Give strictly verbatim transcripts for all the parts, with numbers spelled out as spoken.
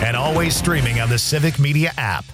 and always streaming on the Civic Media app.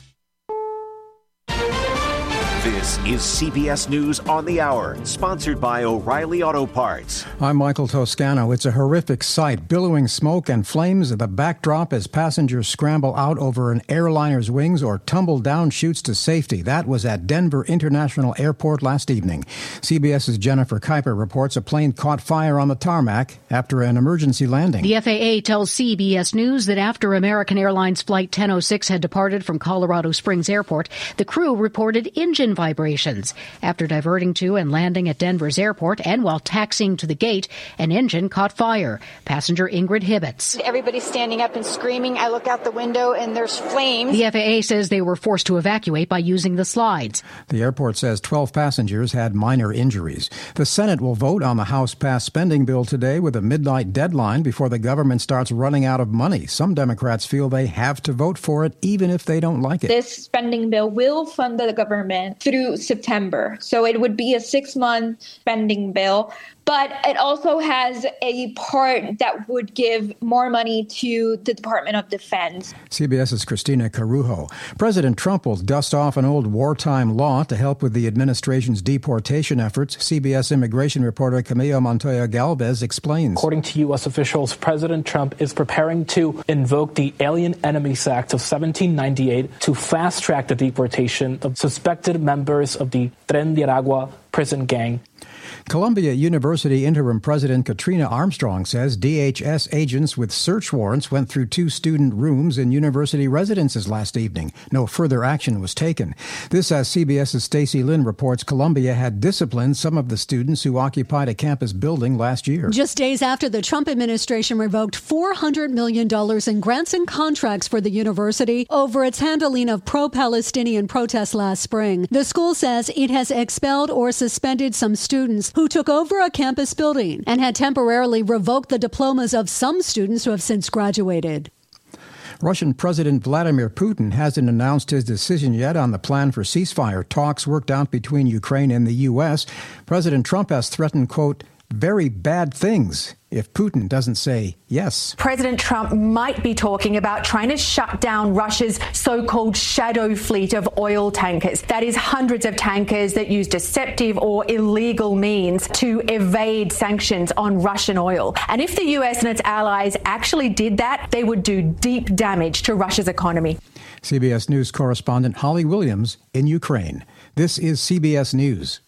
This is C B S News on the Hour, sponsored by O'Reilly Auto Parts. I'm Michael Toscano. It's a horrific sight. Billowing smoke and flames at the backdrop as passengers scramble out over an airliner's wings or tumble down chutes to safety. That was at Denver International Airport last evening. CBS's Jennifer Kuiper reports a plane caught fire on the tarmac after an emergency landing. The F A A tells C B S News that after American Airlines Flight ten oh six had departed from Colorado Springs Airport, the crew reported engine vibrations. After diverting to and landing at Denver's airport and while taxiing to the gate, an engine caught fire. Passenger Ingrid Hibbets. Everybody's standing up and screaming. I look out the window and there's flames. The F A A says they were forced to evacuate by using the slides. The airport says twelve passengers had minor injuries. The Senate will vote on the House-passed spending bill today with a midnight deadline before the government starts running out of money. Some Democrats feel they have to vote for it even if they don't like it. This spending bill will fund the government through September. So it would be a six-month spending bill. But it also has a part that would give more money to the Department of Defense. CBS's Christina Carujo. President Trump will dust off an old wartime law to help with the administration's deportation efforts. C B S immigration reporter Camilo Montoya Galvez explains. According to U S officials, President Trump is preparing to invoke the Alien Enemies Act of seventeen ninety-eight to fast-track the deportation of suspected members of the Tren de Aragua prison gang. Columbia University interim president Katrina Armstrong says D H S agents with search warrants went through two student rooms in university residences last evening. No further action was taken. This as CBS's Stacey Lynn reports Columbia had disciplined some of the students who occupied a campus building last year. Just days after the Trump administration revoked four hundred million dollars in grants and contracts for the university over its handling of pro-Palestinian protests last spring. The school says it has expelled or suspended some students who took over a campus building and had temporarily revoked the diplomas of some students who have since graduated. Russian President Vladimir Putin hasn't announced his decision yet on the plan for ceasefire talks worked out between Ukraine and the U S. President Trump has threatened, quote, very bad things if Putin doesn't say yes. President Trump might be talking about trying to shut down Russia's so-called shadow fleet of oil tankers. That is hundreds of tankers that use deceptive or illegal means to evade sanctions on Russian oil. And if the U S and its allies actually did that, they would do deep damage to Russia's economy. C B S News correspondent Holly Williams in Ukraine. This is C B S News.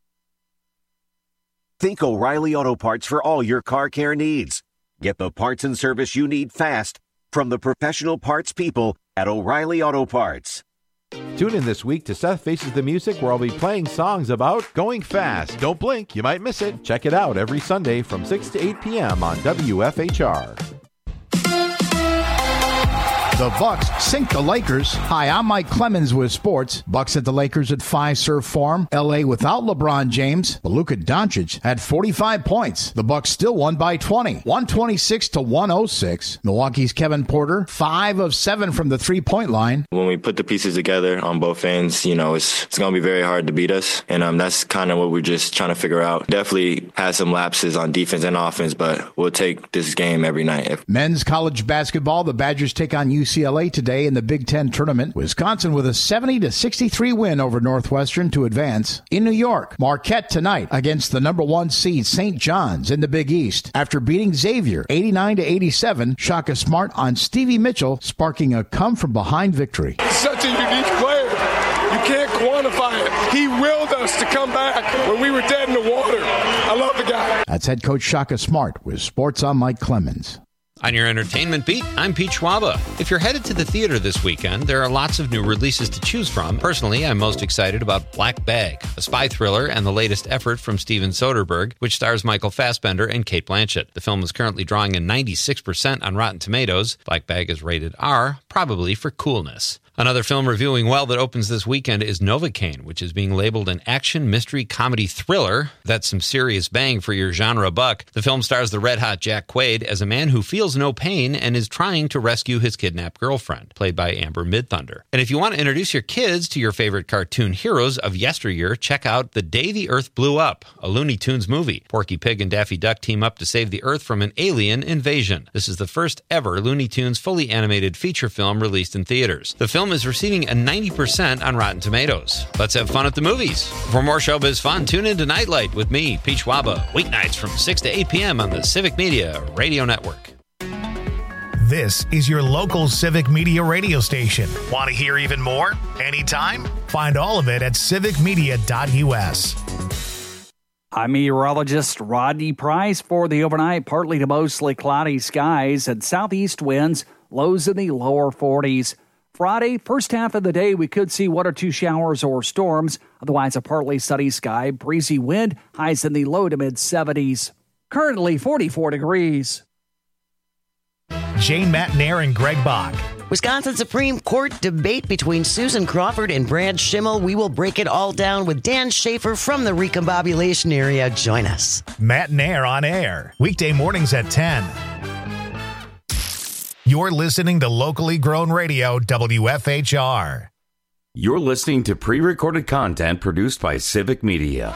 Think O'Reilly Auto Parts for all your car care needs. Get the parts and service you need fast from the professional parts people at O'Reilly Auto Parts. Tune in this week to Seth Faces the Music, where I'll be playing songs about going fast. Don't blink, you might miss it. Check it out every Sunday from six to eight p.m. on W F H R. The Bucks sink the Lakers. Hi, I'm Mike Clemens with sports. Bucks at the Lakers at Fiserv Forum. L A without LeBron James. But Luka Doncic had forty-five points. The Bucks still won by twenty. one twenty-six to one oh six. Milwaukee's Kevin Porter, five of seven from the three-point line. When we put the pieces together on both ends, you know, it's it's going to be very hard to beat us. And um, that's kind of what we're just trying to figure out. Definitely had some lapses on defense and offense, but we'll take this game every night. Men's college basketball, the Badgers take on U C L A today in the Big Ten tournament. Wisconsin with a seventy to sixty-three win over Northwestern to advance. In New York, Marquette tonight against the number one seed Saint John's in the Big East. After beating Xavier eighty-nine to eighty-seven, Shaka Smart on Stevie Mitchell, sparking a come-from-behind victory. Such a unique player. You can't quantify it. He willed us to come back when we were dead in the water. I love the guy. That's head coach Shaka Smart with Sports on Mike Clemens. On your entertainment beat, I'm Pete Schwaba. If you're headed to the theater this weekend, there are lots of new releases to choose from. Personally, I'm most excited about Black Bag, a spy thriller and the latest effort from Steven Soderbergh, which stars Michael Fassbender and Cate Blanchett. The film is currently drawing a ninety-six percent on Rotten Tomatoes. Black Bag is rated R, probably for coolness. Another film reviewing well that opens this weekend is Novocaine, which is being labeled an action, mystery, comedy thriller. That's some serious bang for your genre buck. The film stars the red-hot Jack Quaid as a man who feels no pain and is trying to rescue his kidnapped girlfriend, played by Amber Midthunder. And if you want to introduce your kids to your favorite cartoon heroes of yesteryear, check out The Day the Earth Blew Up, a Looney Tunes movie. Porky Pig and Daffy Duck team up to save the Earth from an alien invasion. This is the first ever Looney Tunes fully animated feature film released in theaters. The film is receiving a ninety percent on Rotten Tomatoes. Let's have fun at the movies. For more showbiz fun, tune in to Nightlight with me, Peach Waba, weeknights from six to eight p.m. on the Civic Media Radio Network. This is your local Civic Media radio station. Want to hear even more? Anytime? Find all of it at civic media dot u s. I'm meteorologist Rodney Price for the overnight. Partly to mostly cloudy skies and southeast winds, lows in the lower forties. Friday, first half of the day, we could see one or two showers or storms. Otherwise, a partly sunny sky, breezy wind, highs in the low to mid seventies. Currently forty-four degrees. Jane Matnair and Greg Bach. Wisconsin Supreme Court debate between Susan Crawford and Brad Schimmel. We will break it all down with Dan Schaefer from the Recombobulation area. Join us. Matnair on air, weekday mornings at ten. You're listening to locally grown radio, W F H R. You're listening to pre-recorded content produced by Civic Media.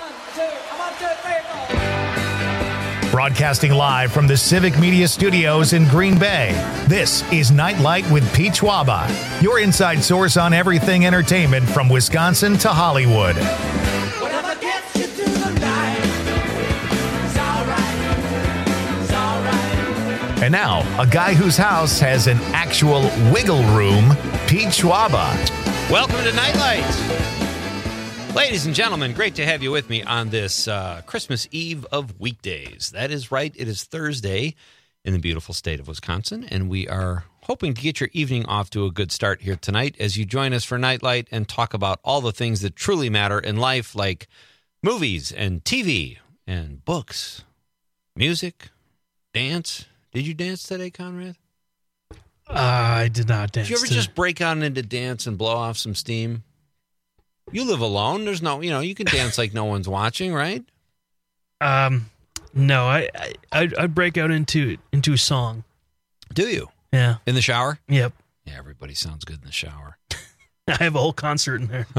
Broadcasting live from the Civic Media Studios in Green Bay, this is Nightlight with Peach Waba, your inside source on everything entertainment from Wisconsin to Hollywood. Whatever gets you through the night, it's all right, it's all right. And now, a guy whose house has an actual wiggle room, Peach Waba. Welcome to Nightlight. Ladies and gentlemen, great to have you with me on this uh, Christmas Eve of weekdays. That is right. It is Thursday in the beautiful state of Wisconsin, and we are hoping to get your evening off to a good start here tonight as you join us for Nightlight and talk about all the things that truly matter in life, like movies and T V and books, music, dance. Did you dance today, Conrad? Uh, I did not dance. Did you ever today. just break out into dance and blow off some steam? You live alone. There's no, you know, you can dance like no one's watching, right? Um, no, I, I, I'd, I'd break out into into a song. Do you? Yeah. In the shower? Yep. Yeah, everybody sounds good in the shower. I have a whole concert in there.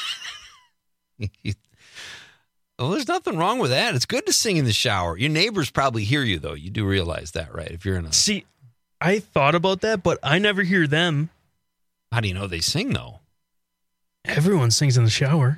Well, there's nothing wrong with that. It's good to sing in the shower. Your neighbors probably hear you, though. You do realize that, right? If you're in a... See, I thought about that, but I never hear them. How do you know they sing, though? Everyone sings in the shower.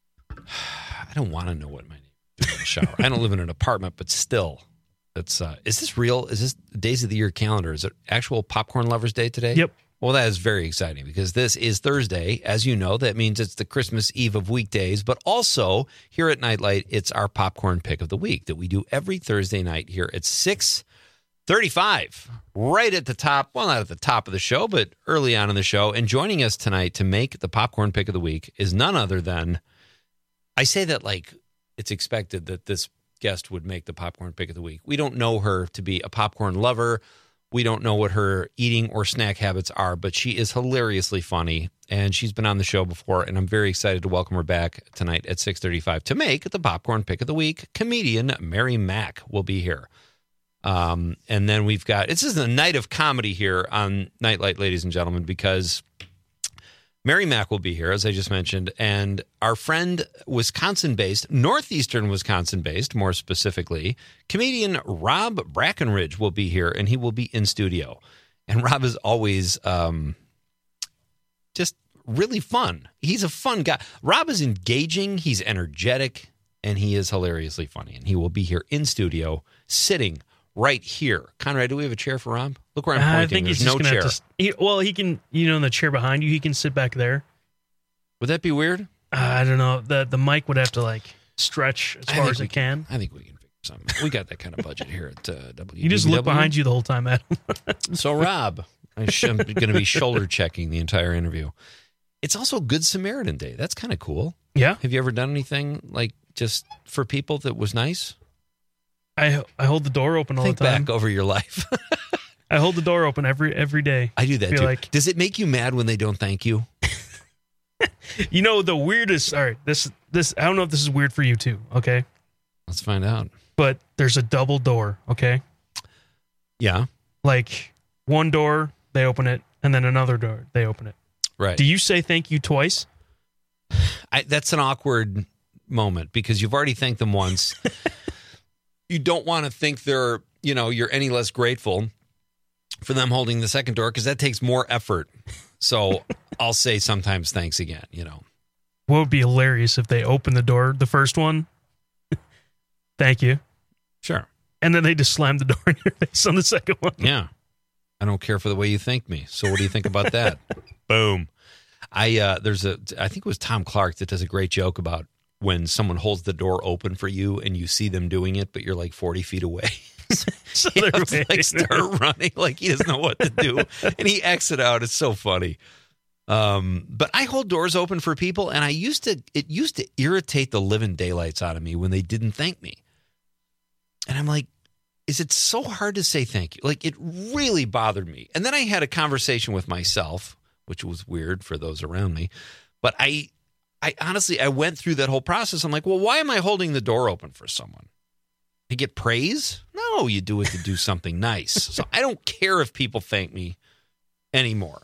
I don't want to know what my neighbors do in the shower. I don't live in an apartment, but still. That's, uh, is this real? Is this Days of the Year calendar? Is it actual Popcorn Lovers Day today? Yep. Well, that is very exciting because this is Thursday. As you know, that means it's the Christmas Eve of weekdays, but also here at Nightlight, it's our popcorn pick of the week that we do every Thursday night here at six thirty-five, right at the top, well, not at the top of the show, but early on in the show. And joining us tonight to make the popcorn pick of the week is none other than, I say that like it's expected that this guest would make the popcorn pick of the week. We don't know her to be a popcorn lover. We don't know what her eating or snack habits are, but she is hilariously funny, and she's been on the show before, and I'm very excited to welcome her back tonight at six thirty-five to make the popcorn pick of the week. Comedian Mary Mack will be here. Um, and then we've got, this is a night of comedy here on Nightlight, ladies and gentlemen, because Mary Mack will be here, as I just mentioned, and our friend, Wisconsin-based, northeastern Wisconsin-based, more specifically, comedian Rob Brackenridge will be here, and he will be in studio. And Rob is always um, just really fun. He's a fun guy. Rob is engaging, he's energetic, and he is hilariously funny. And he will be here in studio, sitting right here. Conrad, do we have a chair for Rob? Look where I'm pointing. I think There's he's no just chair. gonna have to, he, well, he can, you know, in the chair behind you, he can sit back there. Would that be weird? Uh, I don't know. The the mic would have to like stretch as far as it can. can. I think we can figure something. We got that kind of budget here at uh, W D W. You just look behind you the whole time, Adam. So, Rob, I'm going to be shoulder checking the entire interview. It's also Good Samaritan Day. That's kind of cool. Yeah. Have you ever done anything like just for people that was nice? I I hold the door open all Think the time. back over your life. I hold the door open every every day. I do that Feel too. like- Does it make you mad when they don't thank you? You know, the weirdest, all right, this, this, I don't know if this is weird for you too, okay? Let's find out. But there's a double door, okay? Yeah. Like one door, they open it, and then another door, they open it. Right. Do you say thank you twice? I, that's an awkward moment because you've already thanked them once. You don't want to think they're, you know, you're any less grateful for them holding the second door because that takes more effort. So I'll say sometimes thanks again, you know. What would be hilarious if they open the door, the first one, thank you. Sure. And then they just slam the door in your face on the second one. Yeah. I don't care for the way you thank me. So what do you think about that? Boom. I uh, there's a I think it was Tom Clark that does a great joke about when someone holds the door open for you and you see them doing it, but you're like forty feet away. So he has to like start running like he doesn't know what to do, and he exits out. It's so funny. Um, but I hold doors open for people, and I used to. It used to irritate the living daylights out of me when they didn't thank me. And I'm like, is it so hard to say thank you? Like, it really bothered me. And then I had a conversation with myself, which was weird for those around me. But I, I honestly, I went through that whole process. I'm like, well, why am I holding the door open for someone? To get praise? No, you do it to do something nice. So I don't care if people thank me anymore.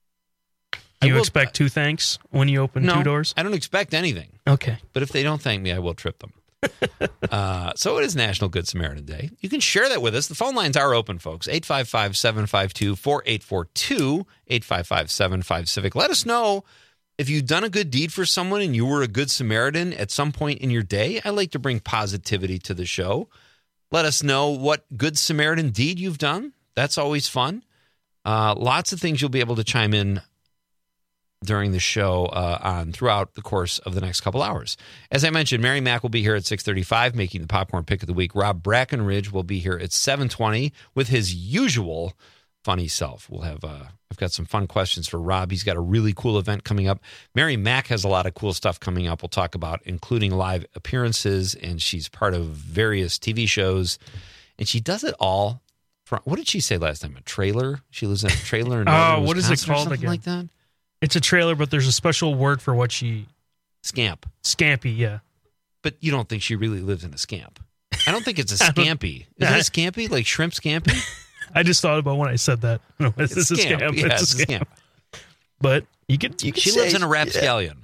Do you will, expect two thanks when you open no, two doors? I don't expect anything. Okay. But if they don't thank me, I will trip them. uh, so it is National Good Samaritan Day. You can share that with us. The phone lines are open, folks. eight five five, seven five two, four eight four two, eight five five, seven five Civic. Let us know if you've done a good deed for someone and you were a good Samaritan at some point in your day. I like to bring positivity to the show. Let us know what good Samaritan deed you've done. That's always fun. Uh, lots of things you'll be able to chime in during the show uh, on throughout the course of the next couple hours. As I mentioned, Mary Mack will be here at six thirty-five making the popcorn pick of the week. Rob Brackenridge will be here at seven twenty with his usual funny self. We'll have uh, I've got some fun questions for Rob. He's got a really cool event coming up. Mary Mack has a lot of cool stuff coming up. We'll talk about, including live appearances, and she's part of various T V shows, and she does it all. From, what did she say last time? A trailer? She lives in a trailer. In Oh, what is it Wisconsin or called something again? like that? It's a trailer, but there's a special word for what she... Scamp. Scampy, yeah. But you don't think she really lives in a scamp. I don't think it's a I don't- scampi. Is it a scampi? Like shrimp scampi? I just thought about when I said that. No, it's, It's it's a scamp. scam. Yeah, it's, it's a a scam. scamp. But you could, you could She say- lives in a rapscallion.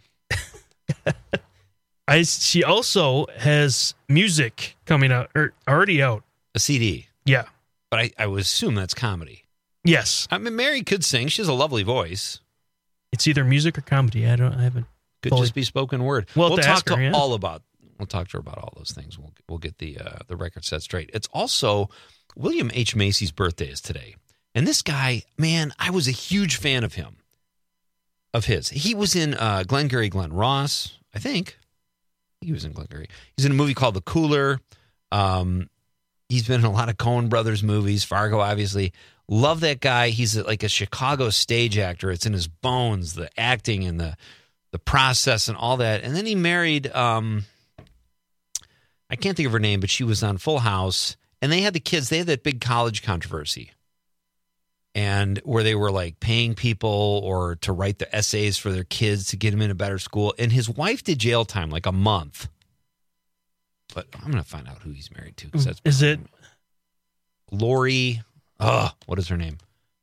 I, she also has music coming out, or already out. A C D. Yeah. But I, I would assume that's comedy. Yes. I mean, Mary could sing. She has a lovely voice. It's either music or comedy. I don't. I haven't. Could fully- just be spoken word. We'll have we'll to talk ask her, to yeah. all about. We'll talk to her about all those things. We'll we'll get the uh, the record set straight. It's also William H. Macy's birthday is today, and this guy, man, I was a huge fan of him. Of his, he was in uh, Glengarry Glen Ross, I think. He was in Glengarry. He's in a movie called The Cooler. Um, he's been in a lot of Coen Brothers movies, Fargo, obviously. Love that guy. He's like a Chicago stage actor. It's in his bones, the acting and the the process and all that. And then he married, um, I can't think of her name, but she was on Full House. And they had the kids. They had that big college controversy. And where they were like paying people or to write the essays for their kids to get them in a better school. And his wife did jail time, like a month. But I'm going to find out who he's married to. 'cause that's Is it Lori? Oh, what is her name?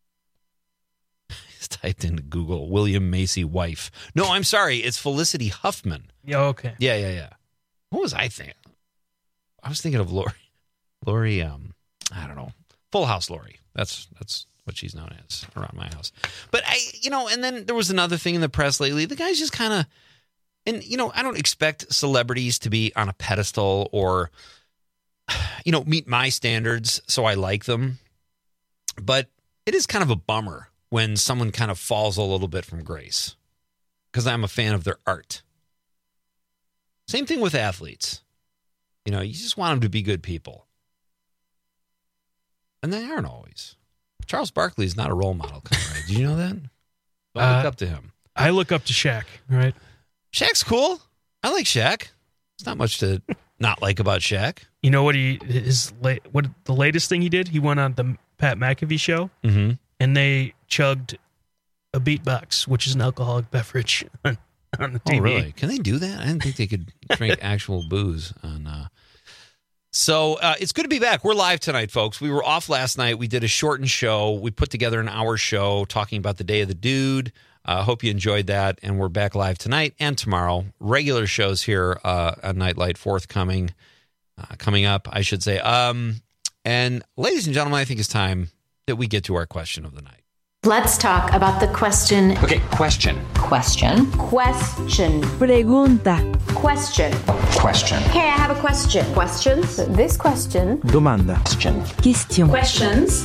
Just typed into Google, William Macy wife. No, I'm sorry. It's Felicity Huffman. Yeah, okay. Yeah, yeah, yeah. What was I thinking? I was thinking of Lori. Lori, um, I don't know. Full House Lori. That's that's what she's known as around my house. But I, you know, and then there was another thing in the press lately. The guy's just kind of, and you know, I don't expect celebrities to be on a pedestal or, you know, meet my standards, so I like them. But it is kind of a bummer when someone kind of falls a little bit from grace because I'm a fan of their art. Same thing with athletes. You know, you just want them to be good people. And they aren't always. Charles Barkley is not a role model, Conrad. Did you know that? Don't Uh, look up to him. I look up to Shaq, right? Shaq's cool. I like Shaq. There's not much to not like about Shaq. You know what he his la- what the latest thing he did? He went on the Pat McAfee show, Mm-hmm. and they chugged a beatbox, which is an alcoholic beverage, on the T V. Oh, really? Can they do that? I didn't think they could drink actual booze on. Uh... So uh, it's good to be back. We're live tonight, folks. We were off last night. We did a shortened show. We put together an hour show talking about the Day of the Dude. I uh, hope you enjoyed that. And we're back live tonight and tomorrow. Regular shows here uh, on Nightlight forthcoming, uh, coming up, I should say. Um, and ladies and gentlemen, I think it's time that we get to our question of the night. Let's talk about the question. Okay, question. Question. Question. Pregunta. Question. Question. Hey, I have a question. Questions? This question. Domanda. Question. Question. Questions.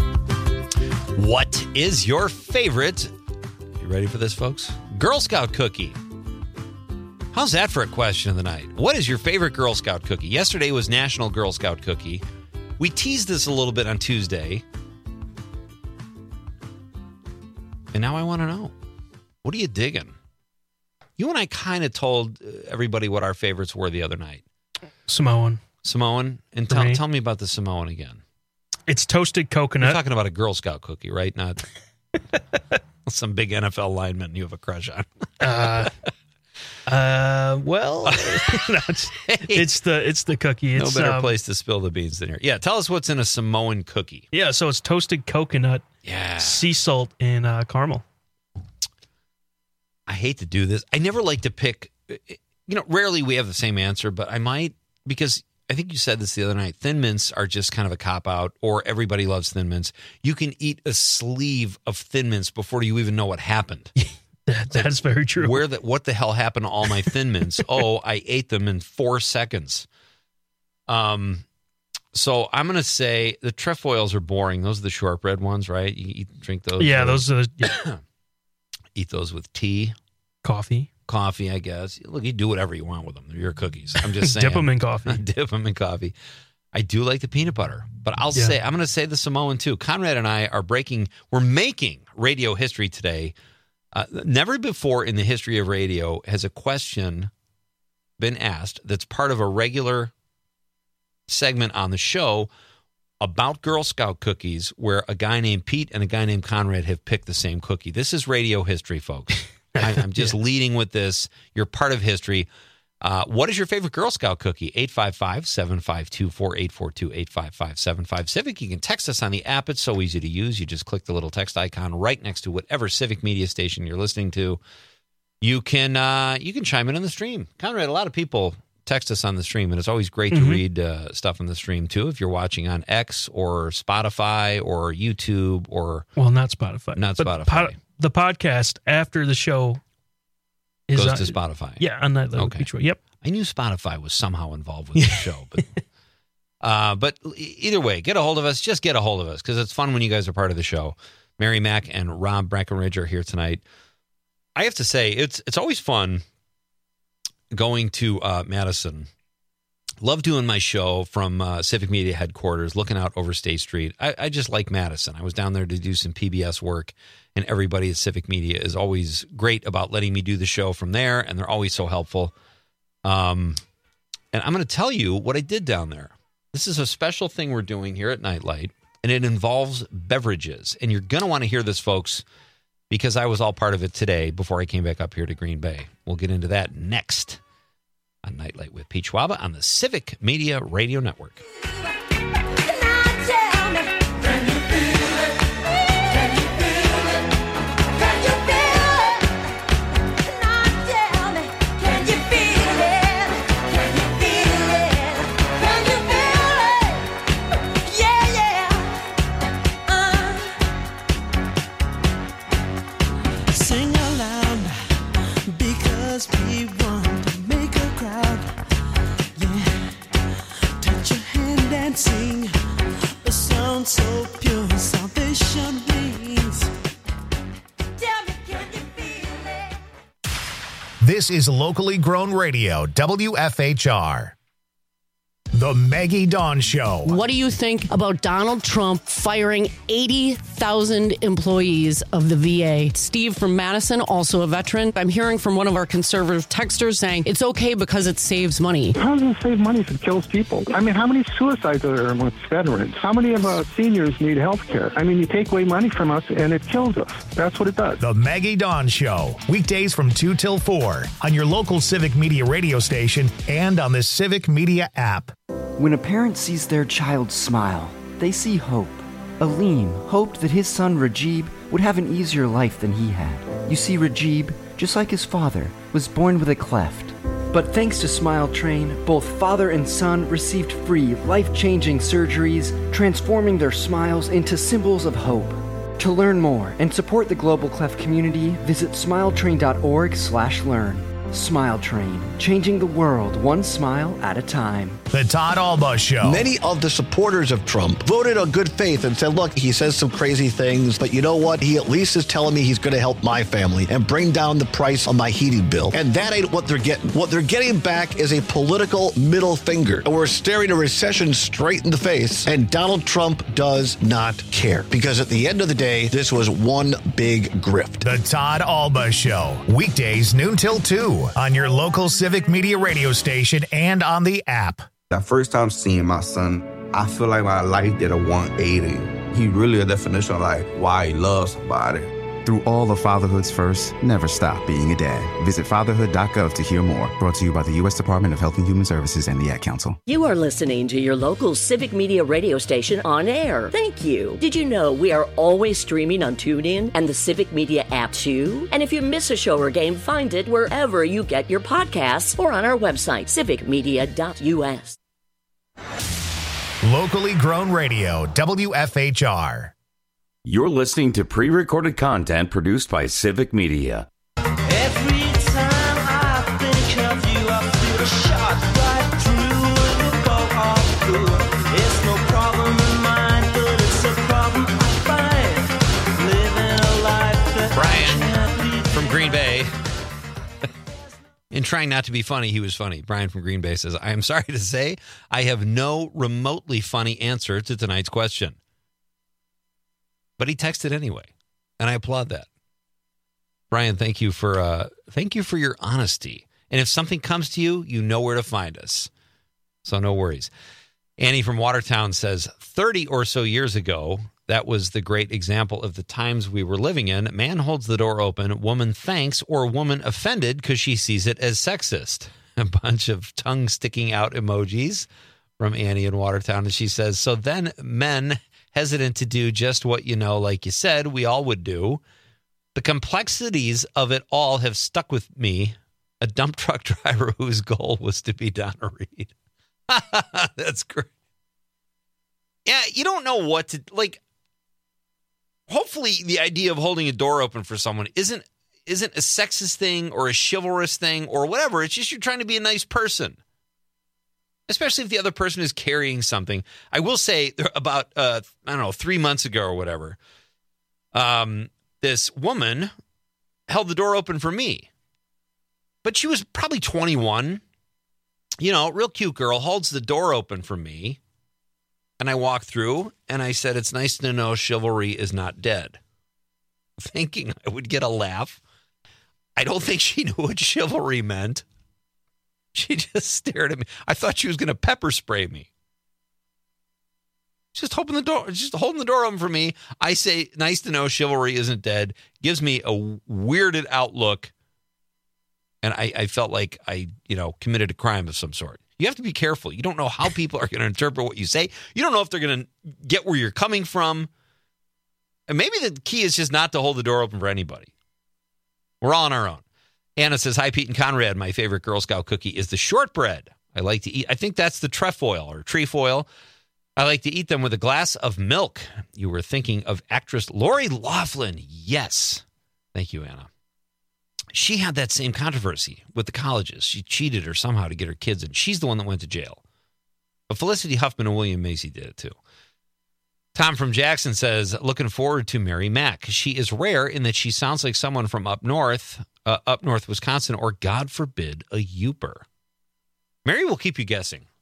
What is your favorite, you ready for this, folks? Girl Scout cookie. How's that for a question of the night? What is your favorite Girl Scout cookie? Yesterday was National Girl Scout Cookie. We teased this a little bit on Tuesday. And now I want to know, what are you digging? You and I kind of told everybody what our favorites were the other night. Samoan. Samoan? And tell, tell me about the Samoan again. It's toasted coconut. You're talking about a Girl Scout cookie, right? Not some big N F L lineman you have a crush on. uh, uh, well, it's, it's the it's the cookie. It's, no better um, place to spill the beans than here. Yeah, tell us what's in a Samoan cookie. Yeah, so it's toasted coconut, yeah, sea salt, and uh, caramel. I hate to do this. I never like to pick, you know, rarely we have the same answer, but I might, because I think you said this the other night, Thin Mints are just kind of a cop-out, or everybody loves Thin Mints. You can eat a sleeve of Thin Mints before you even know what happened. that, that's very true. Where the, what the hell happened to all my Thin Mints? Oh, I ate them in four seconds. Um, so I'm going to say the trefoils are boring. Those are the shortbread ones, right? You eat, drink those. Yeah, those are... Yeah. Eat those with tea. Coffee. Coffee, I guess. Look, you do whatever you want with them. They're your cookies. I'm just saying. Dip them in coffee. Dip them in coffee. I do like the peanut butter, but I'll Yeah. say, I'm going to say the Samoan too. Conrad and I are breaking, we're making radio history today. Uh, never before in the history of radio has a question been asked that's part of a regular segment on the show about Girl Scout cookies where a guy named Pete and a guy named Conrad have picked the same cookie. This is radio history, folks. I, I'm just yeah. leading with this. You're part of history. Uh, what is your favorite Girl Scout cookie? eight five five, seven five two, four eight four two, eight five five, seven five Civic. You can text us on the app. It's so easy to use. You just click the little text icon right next to whatever Civic media station you're listening to. You can uh, you can chime in on the stream. Conrad, a lot of people text us on the stream, and it's always great mm-hmm. to read uh, stuff on the stream, too, if you're watching on X or Spotify or YouTube or... Well, not Spotify. Not but Spotify. Po- the podcast after the show is... Goes on, to Spotify. Yeah, on that little okay. Beach Road. Yep. I knew Spotify was somehow involved with the show, but... Uh, but either way, get a hold of us. Just get a hold of us, because it's fun when you guys are part of the show. Mary Mack and Rob Breckenridge are here tonight. I have to say, it's it's always fun going to uh, Madison. Love doing my show from uh, Civic Media headquarters, looking out over State Street. I, I just like Madison. I was down there to do some P B S work, and everybody at Civic Media is always great about letting me do the show from there, and they're always so helpful. Um, and I'm going to tell you what I did down there. This is a special thing we're doing here at Nightlight, and it involves beverages. And you're going to want to hear this, folks, because I was all part of it today before I came back up here to Green Bay. We'll get into that next on Nightlight with Pete Schwaba on the Civic Media Radio Network. So pure, salvation rings. This is locally grown radio, W F H R. The Maggie Dawn Show. What do you think about Donald Trump firing eighty thousand employees of the V A? Steve from Madison, also a veteran. I'm hearing from one of our conservative texters saying it's okay because it saves money. How does it save money if it kills people? I mean, how many suicides are there amongst veterans? How many of our seniors need health care? I mean, you take away money from us and it kills us. That's what it does. The Maggie Dawn Show. Weekdays from two till four on your local Civic Media radio station and on the Civic Media app. When a parent sees their child smile, they see hope. Aleem hoped that his son Rajib would have an easier life than he had. You see, Rajib, just like his father, was born with a cleft. But thanks to Smile Train, both father and son received free, life-changing surgeries, transforming their smiles into symbols of hope. To learn more and support the Global Cleft community, visit smiletrain.org slash learn. Smile Train, changing the world one smile at a time. The Todd Alba Show. Many of the supporters of Trump voted on good faith and said, look, he says some crazy things, but you know what? He at least is telling me he's going to help my family and bring down the price on my heating bill. And that ain't what they're getting. What they're getting back is a political middle finger. And we're staring a recession straight in the face, and Donald Trump does not care. Because at the end of the day, this was one big grift. The Todd Alba Show. Weekdays noon till two on your local Civic Media radio station and on the app. That first time seeing my son, I feel like my life did a one eighty. He really a definition of like why he loves somebody. Through all of fatherhood's first, never stop being a dad. Visit fatherhood dot gov to hear more. Brought to you by the U S Department of Health and Human Services and the Ad Council. You are listening to your local Civic Media radio station on air. Thank you. Did you know we are always streaming on TuneIn and the Civic Media app too? And if you miss a show or game, find it wherever you get your podcasts or on our website, civic media dot u s. Locally grown radio, W F H R. You're listening to pre-recorded content produced by Civic Media. Every time I think of you, I feel a shot right through the bow of blue. It's no problem of mine, but it's a problem I find. Living a life that Brian from Green Bay. In trying not to be funny, he was funny. Brian from Green Bay says, I am sorry to say I have no remotely funny answer to tonight's question. But he texted anyway, and I applaud that. Brian, thank you for uh, thank you for your honesty. And if something comes to you, you know where to find us. So no worries. Annie from Watertown says, thirty or so years ago, that was the great example of the times we were living in. Man holds the door open, woman thanks, or woman offended because she sees it as sexist. A bunch of tongue sticking out emojis from Annie in Watertown. And she says, so then men hesitant to do just what, you know, like you said, we all would do. The complexities of it all have stuck with me. A dump truck driver whose goal was to be Donna Reed. That's great. Yeah, you don't know what to, like, hopefully the idea of holding a door open for someone isn't isn't a sexist thing or a chivalrous thing or whatever. It's just you're trying to be a nice person. Especially if the other person is carrying something. I will say about, uh, I don't know, three months ago or whatever, um, this woman held the door open for me. But she was probably twenty-one. You know, real cute girl, holds the door open for me. And I walked through and I said, it's nice to know chivalry is not dead. Thinking I would get a laugh. I don't think she knew what chivalry meant. She just stared at me. I thought she was going to pepper spray me. Just open the door, just holding the door open for me. I say, nice to know chivalry isn't dead. Gives me a weirded out look. And I, I felt like I, you know, committed a crime of some sort. You have to be careful. You don't know how people are going to interpret what you say. You don't know if they're going to get where you're coming from. And maybe the key is just not to hold the door open for anybody. We're all on our own. Anna says, hi, Pete and Conrad. My favorite Girl Scout cookie is the shortbread. I like to eat. I think that's the trefoil or trefoil. I like to eat them with a glass of milk. You were thinking of actress Lori Loughlin. Yes. Thank you, Anna. She had that same controversy with the colleges. She cheated or somehow to get her kids in. She's the one that went to jail. But Felicity Huffman and William Macy did it too. Tom from Jackson says, looking forward to Mary Mack. She is rare in that she sounds like someone from up north, uh, up north Wisconsin, or God forbid, a Youper. Mary will keep you guessing.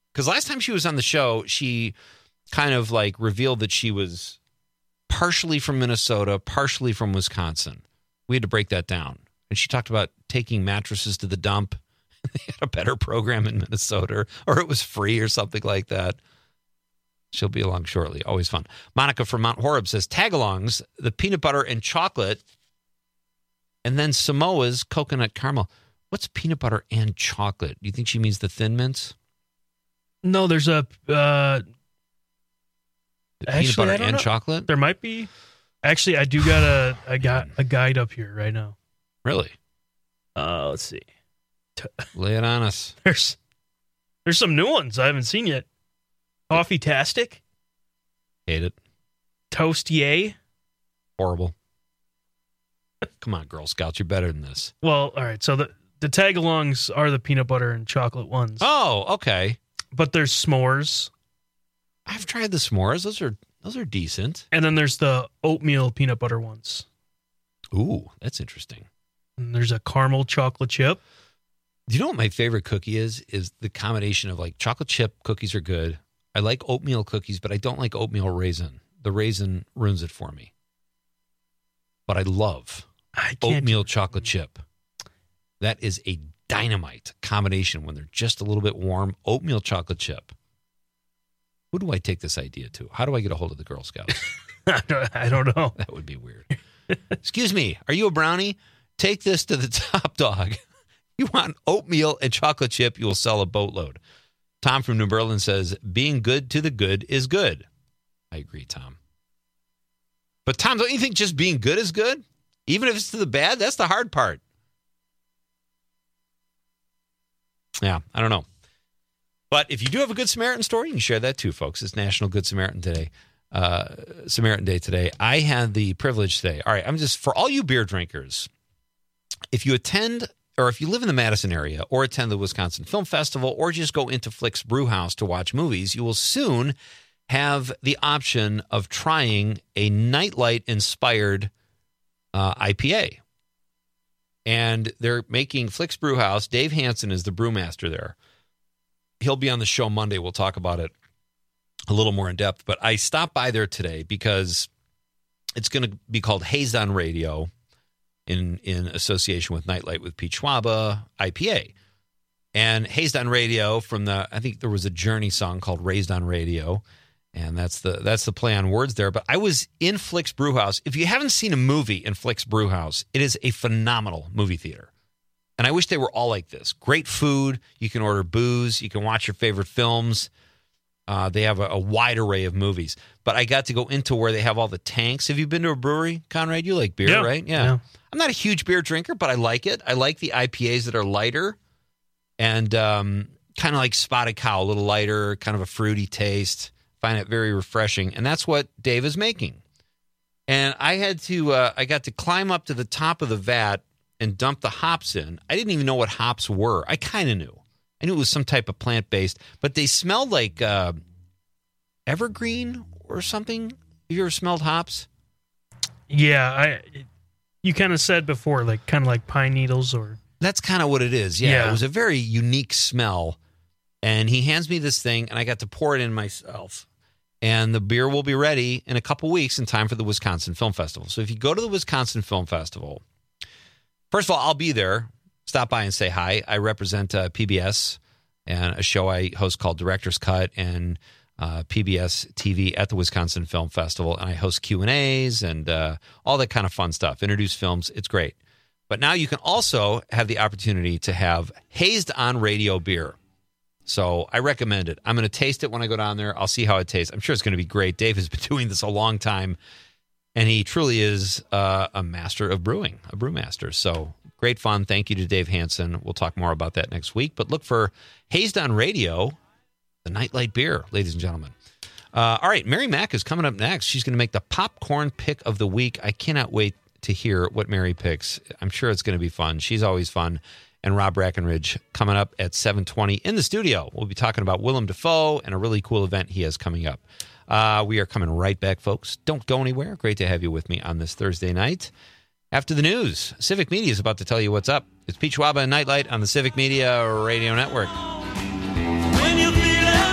Because last time she was on the show, she kind of like revealed that she was partially from Minnesota, partially from Wisconsin. We had to break that down. And she talked about taking mattresses to the dump. They had a better program in Minnesota, or it was free or something like that. She'll be along shortly. Always fun. Monica from Mount Horeb says, tagalongs, the peanut butter and chocolate, and then Samoa's coconut caramel. What's peanut butter and chocolate? Do you think she means the Thin Mints? No, there's a... Uh, peanut actually, butter I don't and know. chocolate? There might be. Actually, I do got a I got a guide up here right now. Really? Uh, let's see. Lay it on us. There's there's some new ones I haven't seen yet. Coffee-tastic. Hate it. Toast-yay. Horrible. Come on, Girl Scouts. You're better than this. Well, all right. So the, the tag-alongs are the peanut butter and chocolate ones. Oh, okay. But there's s'mores. I've tried the s'mores. Those are those are decent. And then there's the oatmeal peanut butter ones. Ooh, that's interesting. And there's a caramel chocolate chip. Do you know what my favorite cookie is? Is the combination of like chocolate chip cookies are good. I like oatmeal cookies, but I don't like oatmeal raisin. The raisin ruins it for me. But I love I can't oatmeal chocolate chip. That is a dynamite combination when they're just a little bit warm. Oatmeal chocolate chip. Who do I take this idea to? How do I get a hold of the Girl Scouts? I, don't, I don't know. That would be weird. Excuse me, are you a brownie? Take this to the top dog. You want oatmeal and chocolate chip, you will sell a boatload. Tom from New Berlin says, being good to the good is good. I agree, Tom. But Tom, don't you think just being good is good? Even if it's to the bad, that's the hard part. Yeah, I don't know. But if you do have a Good Samaritan story, you can share that too, folks. It's National Good Samaritan Today. Uh, Samaritan Day today. I had the privilege today. All right, I'm just, for all you beer drinkers, if you attend or if you live in the Madison area or attend the Wisconsin Film Festival or just go into Flick's Brewhouse to watch movies, you will soon have the option of trying a Nightlight-inspired uh, I P A. And they're making Flick's Brewhouse. Dave Hansen is the brewmaster there. He'll be on the show Monday. We'll talk about it a little more in depth. But I stopped by there today because it's going to be called Hazed on Radio in, in association with Nightlight with Pete Schwaba I P A. And Hazed on Radio from the, I think there was a Journey song called Raised on Radio. And that's the that's the play on words there. But I was in Flick's Brewhouse. If you haven't seen a movie in Flick's Brewhouse, it is a phenomenal movie theater. And I wish they were all like this. Great food. You can order booze. You can watch your favorite films. Uh, they have a, a wide array of movies. But I got to go into where they have all the tanks. Have you been to a brewery, Conrad? You like beer, yeah. right? Yeah. yeah. I'm not a huge beer drinker, but I like it. I like the I P As that are lighter and um, kind of like Spotted Cow, a little lighter, kind of a fruity taste. Find it very refreshing. And that's what Dave is making. And I had to, uh, I got to climb up to the top of the vat and dump the hops in. I didn't even know what hops were. I kind of knew. I knew it was some type of plant-based, but they smelled like uh, evergreen or something. Have you ever smelled hops? Yeah, I. You kind of said before, like kind of like pine needles or... That's kind of what it is. Yeah, Yeah. It was a very unique smell. And he hands me this thing, and I got to pour it in myself. And the beer will be ready in a couple weeks in time for the Wisconsin Film Festival. So if you go to the Wisconsin Film Festival, first of all, I'll be there. Stop by and say hi. I represent uh, P B S and a show I host called Director's Cut and uh, P B S T V at the Wisconsin Film Festival. And I host Q and A's and uh, all that kind of fun stuff. Introduce films. It's great. But now you can also have the opportunity to have Hazed on Radio beer. So I recommend it. I'm going to taste it when I go down there. I'll see how it tastes. I'm sure it's going to be great. Dave has been doing this a long time, and he truly is uh, a master of brewing, a brewmaster. So great fun. Thank you to Dave Hansen. We'll talk more about that next week. But look for Hazed on Radio, the Nightlight beer, ladies and gentlemen. Uh, all right, Mary Mack is coming up next. She's going to make the popcorn pick of the week. I cannot wait to hear what Mary picks. I'm sure it's going to be fun. She's always fun. And Rob Brackenridge coming up at seven twenty in the studio. We'll be talking about Willem Dafoe and a really cool event he has coming up. Uh, we are coming right back, folks. Don't go anywhere. Great to have you with me on this Thursday night. After the news, Civic Media is about to tell you what's up. It's Pete Schwaba and Nightlight on the Civic Media Radio Network. When you feel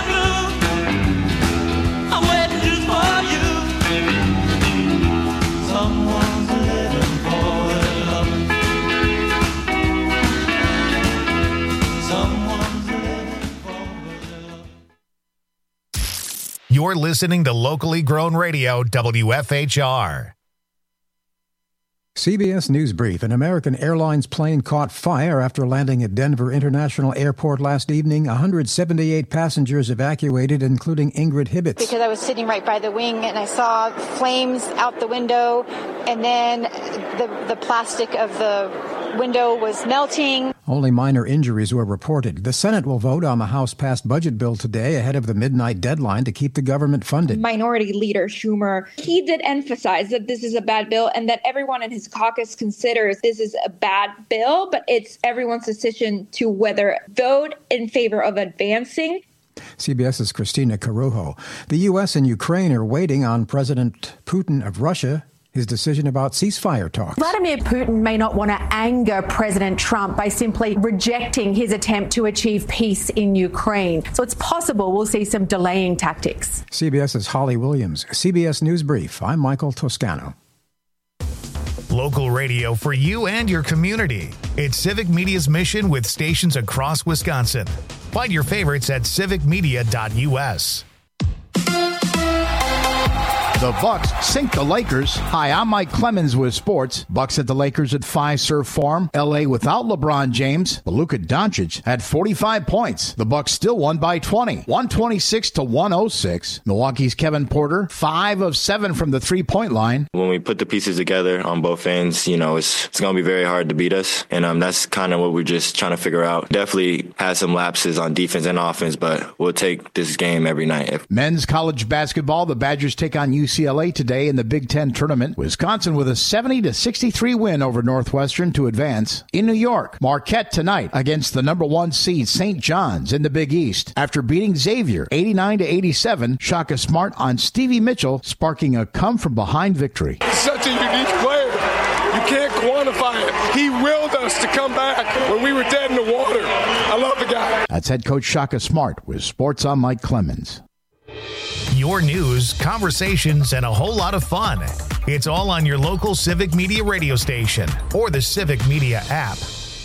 You're listening to locally grown radio W F H R. C B S News Brief. An American Airlines plane caught fire after landing at Denver International Airport last evening. one hundred seventy-eight passengers evacuated, including Ingrid Hibbets. Because I was sitting right by the wing and I saw flames out the window, and then the, the plastic of the window was melting. Only minor injuries were reported. The Senate will vote on the House-passed budget bill today ahead of the midnight deadline to keep the government funded. Minority Leader Schumer, he did emphasize that this is a bad bill and that everyone in his caucus considers this is a bad bill, but it's everyone's decision to whether vote in favor of advancing. CBS's Christina Carujo. The U S and Ukraine are waiting on President Putin of Russia, his decision about ceasefire talks. Vladimir Putin may not want to anger President Trump by simply rejecting his attempt to achieve peace in Ukraine. So it's possible we'll see some delaying tactics. CBS's Holly Williams. C B S News Brief. I'm Michael Toscano. Local radio for you and your community. It's Civic Media's mission with stations across Wisconsin. Find your favorites at civic media dot U S. The Bucks sink the Lakers. Hi, I'm Mike Clemens with sports. Bucks at the Lakers at Fiserv Forum. L A without LeBron James, but Luka Doncic had forty-five points. The Bucks still won by twenty, one twenty-six to one oh six. Milwaukee's Kevin Porter, five of seven from the three-point line. When we put the pieces together on both ends, you know, it's it's going to be very hard to beat us, and um, that's kind of what we're just trying to figure out. Definitely had some lapses on defense and offense, but we'll take this game every night. Men's college basketball, the Badgers take on U C L A today in the Big Ten tournament. Wisconsin with a seventy to sixty-three win over Northwestern to advance. In New York, Marquette tonight against the number one seed Saint John's in the Big East. After beating Xavier eighty-nine to eighty-seven, Shaka Smart on Stevie Mitchell, sparking a come-from-behind victory. Such a unique player. You can't quantify it. He willed us to come back when we were dead in the water. I love the guy. That's head coach Shaka Smart with Sports on Mike Clemens. Your news, conversations, and a whole lot of fun. It's all on your local Civic Media radio station or the Civic Media app.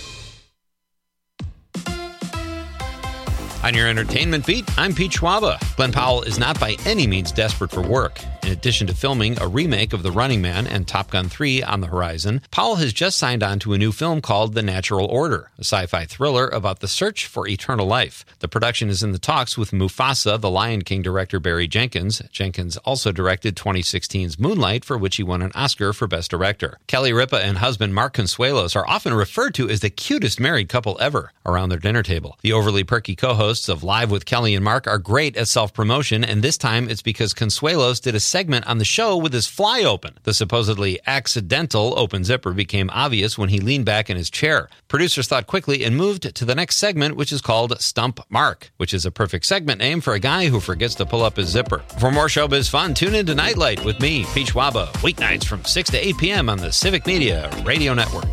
On your entertainment beat, I'm Pete Schwaba. Glenn Powell is not by any means desperate for work. In addition to filming a remake of The Running Man and Top Gun three on the horizon, Powell has just signed on to a new film called The Natural Order, a sci-fi thriller about the search for eternal life. The production is in the talks with Mufasa, the Lion King director Barry Jenkins. Jenkins also directed twenty sixteen's Moonlight, for which he won an Oscar for Best Director. Kelly Ripa and husband Mark Consuelos are often referred to as the cutest married couple ever around their dinner table. The overly perky co-hosts of Live with Kelly and Mark are great at self-promotion, and this time it's because Consuelos did a segment on the show with his fly open. The supposedly accidental open zipper became obvious when he leaned back in his chair. Producers thought quickly and moved to the next segment, which is called Stump Mark, which is a perfect segment name for a guy who forgets to pull up his zipper. For more showbiz fun, tune in to Nightlight with me, Pete Schwaba, weeknights from six to eight p.m. on the Civic Media Radio Network.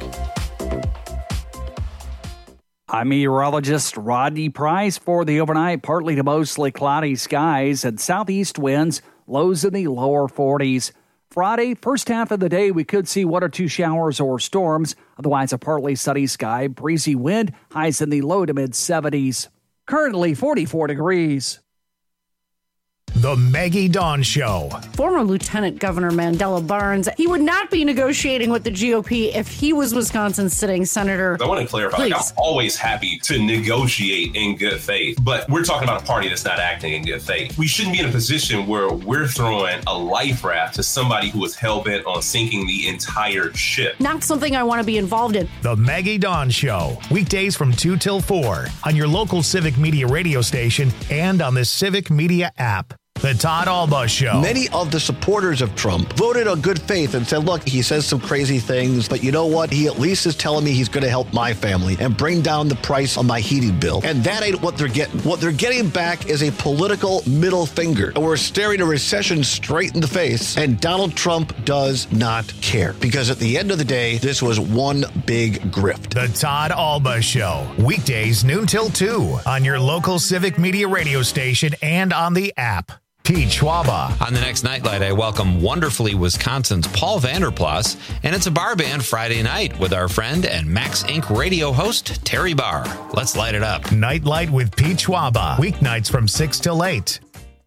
I'm meteorologist Rodney Price for the overnight. Partly to mostly cloudy skies and southeast winds, lows in the lower forties. Friday, first half of the day, we could see one or two showers or storms. Otherwise, a partly sunny sky, breezy wind, highs in the low to mid seventies. Currently forty-four degrees. The Maggie Dawn Show. Former Lieutenant Governor Mandela Barnes, he would not be negotiating with the G O P if he was Wisconsin's sitting senator. I want to clarify, like, I'm always happy to negotiate in good faith, but we're talking about a party that's not acting in good faith. We shouldn't be in a position where we're throwing a life raft to somebody who is hell-bent on sinking the entire ship. Not something I want to be involved in. The Maggie Dawn Show. Weekdays from two till four on your local Civic Media radio station and on the Civic Media app. The Todd Alba Show. Many of the supporters of Trump voted on good faith and said, look, he says some crazy things, but you know what? He at least is telling me he's going to help my family and bring down the price on my heating bill. And that ain't what they're getting. What they're getting back is a political middle finger. And we're staring a recession straight in the face. And Donald Trump does not care. Because at the end of the day, this was one big grift. The Todd Alba Show. Weekdays noon till two on your local Civic Media radio station and on the app. Pete Schwaba. On the next Nightlight, I welcome wonderfully Wisconsin's Paul Vanderplas, and it's a bar band Friday night with our friend and Max Incorporated radio host, Terry Barr. Let's light it up. Nightlight with Pete Schwaba. Weeknights from six till eight.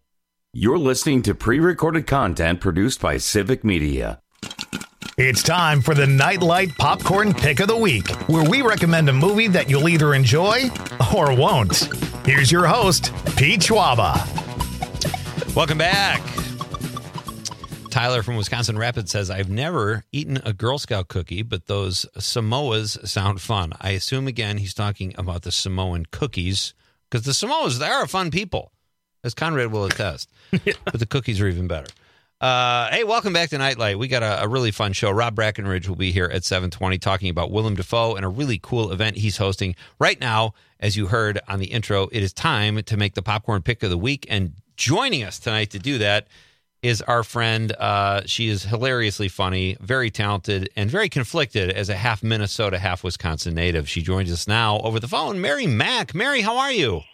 You're listening to pre-recorded content produced by Civic Media. It's time for the Nightlight Popcorn Pick of the Week, where we recommend a movie that you'll either enjoy or won't. Here's your host, Pete Schwaba. Welcome back. Tyler from Wisconsin Rapids says, I've never eaten a Girl Scout cookie, but those Samoas sound fun. I assume, again, he's talking about the Samoan cookies, because the Samoas, they are fun people, as Conrad will attest. Yeah. But the cookies are even better. Uh, hey, welcome back to Nightlight. We got a, a really fun show. Rob Brackenridge will be here at seven twenty talking about Willem Dafoe and a really cool event he's hosting. Right now, as you heard on the intro, it is time to make the popcorn pick of the week. And joining us tonight to do that is our friend. Uh, she is hilariously funny, very talented, and very conflicted as a half Minnesota, half Wisconsin native. She joins us now over the phone. Mary Mack. Mary, how are you?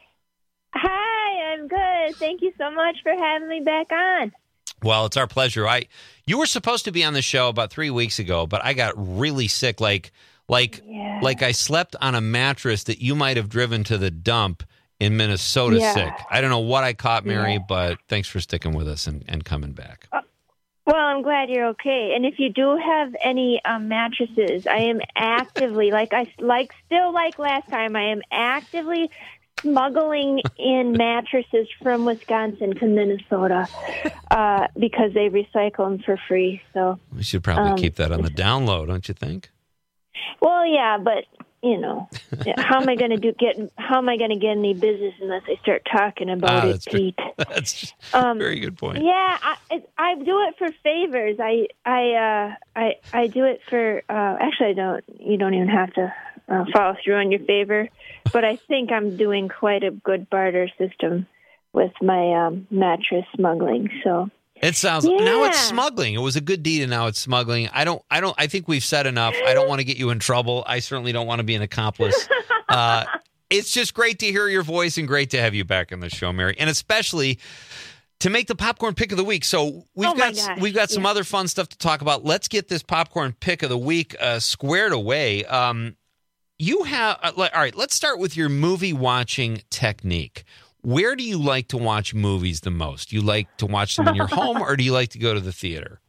Hi, I'm good. Thank you so much for having me back on. Well, it's our pleasure. I you were supposed to be on the show about three weeks ago, but I got really sick, like like yeah. like I slept on a mattress that you might have driven to the dump in Minnesota. Yeah. Sick. I don't know what I caught, Mary, Yeah. but thanks for sticking with us and, and coming back. Uh, well, I'm glad you're okay. And if you do have any um, mattresses, I am actively, like I like still like last time, I am actively smuggling in mattresses from Wisconsin to Minnesota uh, because they recycle them for free. So We should probably um, keep that on the download, don't you think? Well, yeah, but you know, how am I going to do get? How am I going to get any business unless I start talking about Ah, it, that's true. Pete? That's a very good point. Yeah, I, it, I do it for favors. I I uh, I I do it for. Uh, actually, I don't. You don't even have to uh, follow through on your favor. But I think I'm doing quite a good barter system with my um, mattress smuggling. So It sounds Yeah. now it's smuggling. It was a good deed, and now it's smuggling. I don't. I don't. I think we've said enough. I don't want to get you in trouble. I certainly don't want to be an accomplice. Uh, it's just great to hear your voice and great to have you back on the show, Mary, and especially to make the popcorn pick of the week. So we've Oh, my got gosh. we've got some Yeah. other fun stuff to talk about. Let's get this popcorn pick of the week uh, squared away. Um, you have uh, all right. Let's start with your movie watching technique. Where do you like to watch movies the most? You like to watch them in your home, or do you like to go to the theater?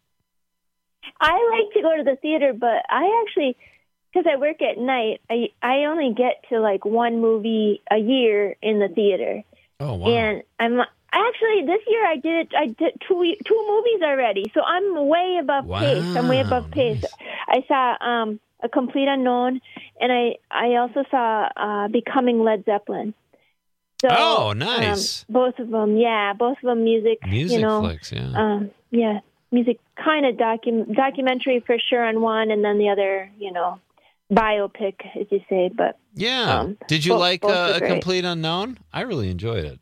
I like to go to the theater, but I actually, because I work at night, I I only get to like one movie a year in the theater. Oh wow! And I'm actually this year I did I did two two movies already, so I'm way above Wow, pace. I'm way above pace. I saw um A Complete Unknown, and I I also saw uh, Becoming Led Zeppelin. So, Oh, nice. Um, both of them, yeah, both of them music, Music you know, flicks, yeah. um, yeah, music kind of docu- documentary for sure on one, and then the other, you know, biopic, as you say. But Yeah. um, Did you both- like both uh, were A great. Complete Unknown? I really enjoyed it.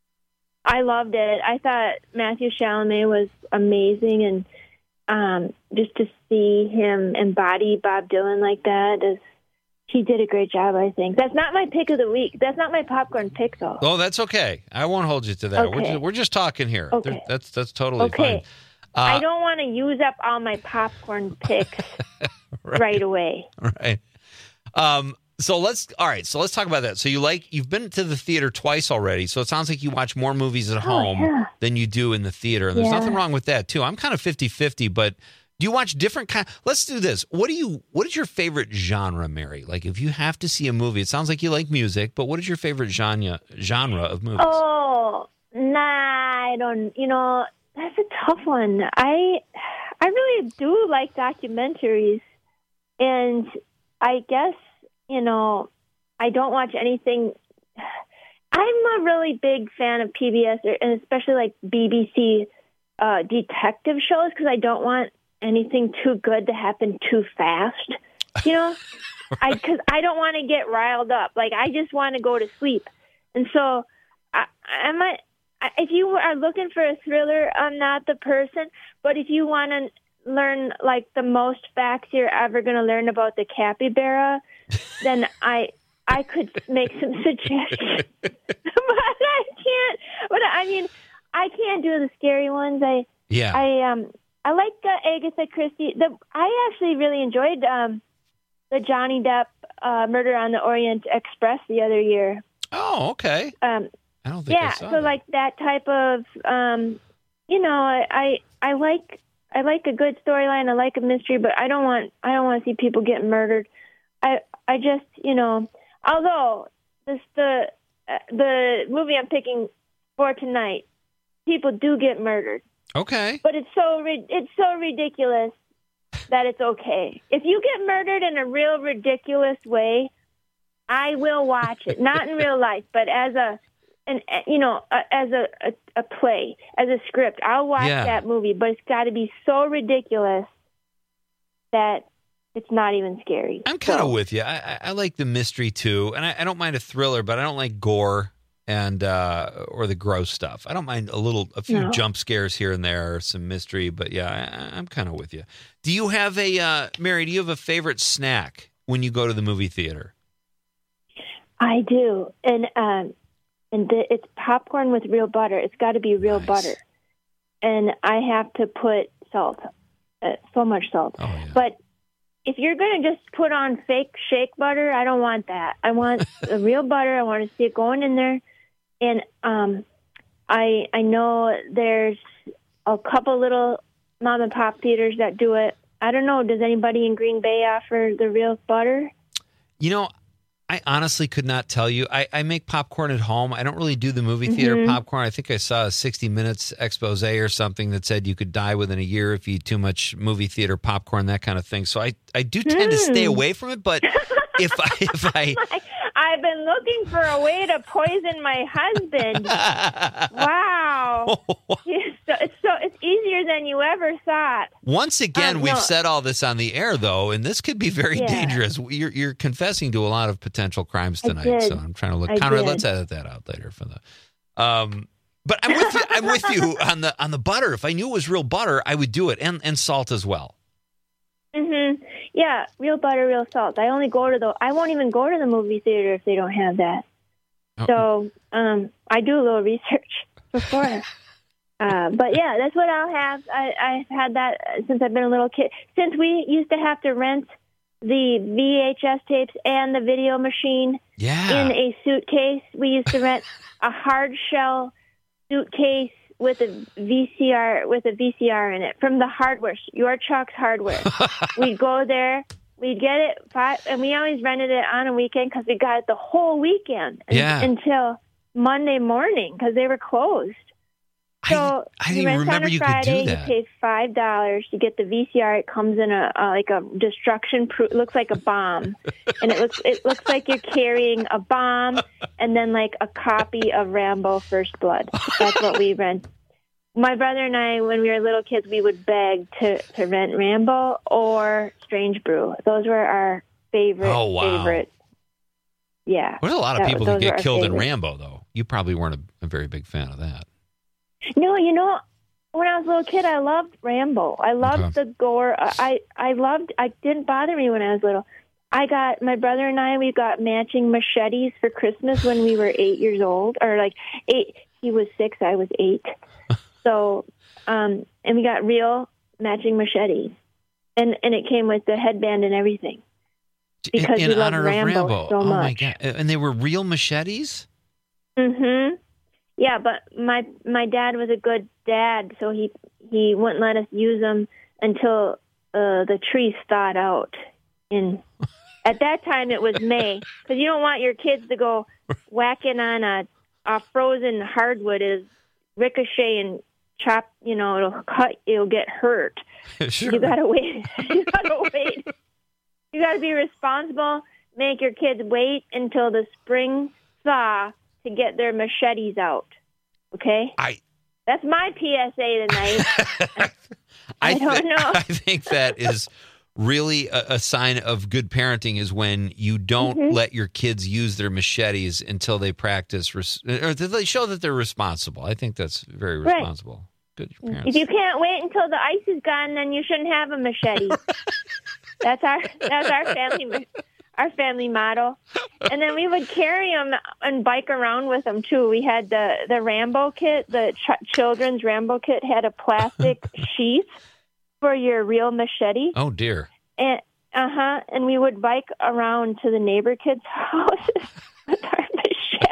I loved it. I thought Matthew Chalamet was amazing, and um, just to see him embody Bob Dylan like that is. He did a great job, I think. That's not my pick of the week. That's not my popcorn pick, though. Oh, that's okay. I won't hold you to that. We're, Okay. just, we're just talking here. Okay. There- That's that's totally Okay. fine. Uh, I don't want to use up all my popcorn picks right. right away. Right. Um. So let's. All right. So let's talk about that. So you like you've been to the theater twice already. So it sounds like you watch more movies at home Oh, yeah. than you do in the theater. And there's Yeah. nothing wrong with that too. I'm kind of fifty-fifty, but. Do you watch different kind? Let's do this. What do you? What is your favorite genre, Mary? Like, if you have to see a movie, it sounds like you like music, but what is your favorite genre genre of movies? Oh, nah, I don't. You know, that's a tough one. I, I really do like documentaries, and I guess you know, I don't watch anything. I'm a really big fan of P B S, and especially like B B C uh, detective shows, because I don't want anything too good to happen too fast, you know, I because I don't want to get riled up. Like I just want to go to sleep, and so I, I might. If you are looking for a thriller, I'm not the person. But if you want to learn like the most facts you're ever going to learn about the capybara, then I I could make some suggestions. But I can't. But I mean, I can't do the scary ones. I Yeah. I um. I like uh, Agatha Christie. The I actually really enjoyed um, the Johnny Depp uh, Murder on the Orient Express the other year. Oh, okay. Um, I don't think I Yeah, saw so that. like that type of, um, you know, I, I I like I like a good storyline. I like a mystery, but I don't want I don't want to see people get murdered. I I just you know, although this the uh, the movie I'm picking for tonight, people do get murdered. Okay. But it's so ri- it's so ridiculous that it's okay. If you get murdered in a real ridiculous way, I will watch it. Not in real life, but as a an you know uh, as a, a a play, as a script. I'll watch Yeah. that movie, but it's got to be so ridiculous that it's not even scary. I'm kind of with you. I, I, I like the mystery too, and I, I don't mind a thriller, but I don't like gore and uh, or the gross stuff. I don't mind a little, a few No. jump scares here and there, or some mystery. But yeah, I, I'm kind of with you. Do you have a uh, Mary? Do you have a favorite snack when you go to the movie theater? I do, and um, and the, it's popcorn with real butter. It's got to be real butter, and I have to put salt, uh, so much salt. Oh, yeah. But if you're going to just put on fake shake butter, I don't want that. I want the real butter. I want to see it going in there, and um, I I know there's a couple little mom and pop theaters that do it. I don't know. Does anybody in Green Bay offer the real butter? You know, I honestly could not tell you. I, I make popcorn at home. I don't really do the movie theater Mhm. popcorn. I think I saw a sixty minutes expose or something that said you could die within a year if you eat too much movie theater popcorn, that kind of thing. So I, I do tend to stay Hmm. away from it. But if I if I I've been looking for a way to poison my husband. Wow. It's so, it's so it's easier than you ever thought. once again Um, we've no. said all this on the air though, and this could be very Yeah. dangerous. You're you're confessing to a lot of potential crimes I tonight. did. So I'm trying to look. I Conrad, did. let's edit that out later for the. Um, but I'm with you. I'm with you on the on the butter. If I knew it was real butter, I would do it, and and salt as well. Mhm. Yeah, real butter, real salt. I only go to the I won't even go to the movie theater if they don't have that. Oh. So, um I do a little research before. uh, but yeah, that's what I'll have. I I've had that since I've been a little kid. Since we used to have to rent the V H S tapes and the video machine Yeah. in a suitcase, we used to rent a hard shell suitcase with a V C R with a V C R in it from the hardware, your Chuck's Hardware. We'd go there, we'd get it five, and we always rented it on a weekend because we got it the whole weekend un- Yeah. until Monday morning because they were closed. So I you didn't rent remember on a you could do Friday, that. You pay five dollars. You get the V C R. It comes in a uh, like a destruction proof. It looks like a bomb, and it looks it looks like you're carrying a bomb, and then like a copy of Rambo: First Blood. That's what we rent. My brother and I, when we were little kids, we would beg to, to rent Rambo or Strange Brew. Those were our favorite. Oh, wow. Favorite. Yeah. There's a lot of That- people that those were get our killed in favorite. Rambo, though. You probably weren't a, a very big fan of that. No, you know, when I was a little kid, I loved Rambo. I loved Okay. the gore. I, I loved. I didn't bother me when I was little. I got my brother and I. We got matching machetes for Christmas when we were eight years old, or like eight. He was six. I was eight. So, um, and we got real matching machetes, and and it came with the headband and everything because in we loved honor Rambo, of Rambo. so oh much. my god! And they were real machetes. Mhm. Yeah, but my my dad was a good dad, so he he wouldn't let us use them until uh, the trees thawed out. In at that time it was May, because you don't want your kids to go whacking on a a frozen hardwood. Is ricochet and chop. You know, it'll cut. It'll get hurt. Sure. You gotta wait. You gotta wait. You gotta be responsible. Make your kids wait until the spring thaw to get their machetes out. Okay? I That's my P S A tonight. I, don't thi- know. I think that is really a, a sign of good parenting is when you don't Mhm. let your kids use their machetes until they practice res- or until they show that they're responsible. I think that's very Right. responsible. Good parents. If you can't wait until the ice is gone, then you shouldn't have a machete. that's our that's our family our family motto. And then we would carry them and bike around with them too. We had the the Rambo kit, the ch- children's Rambo kit had a plastic sheath for your real machete. Oh dear. And uh huh. And we would bike around to the neighbor kids' houses with our machetes.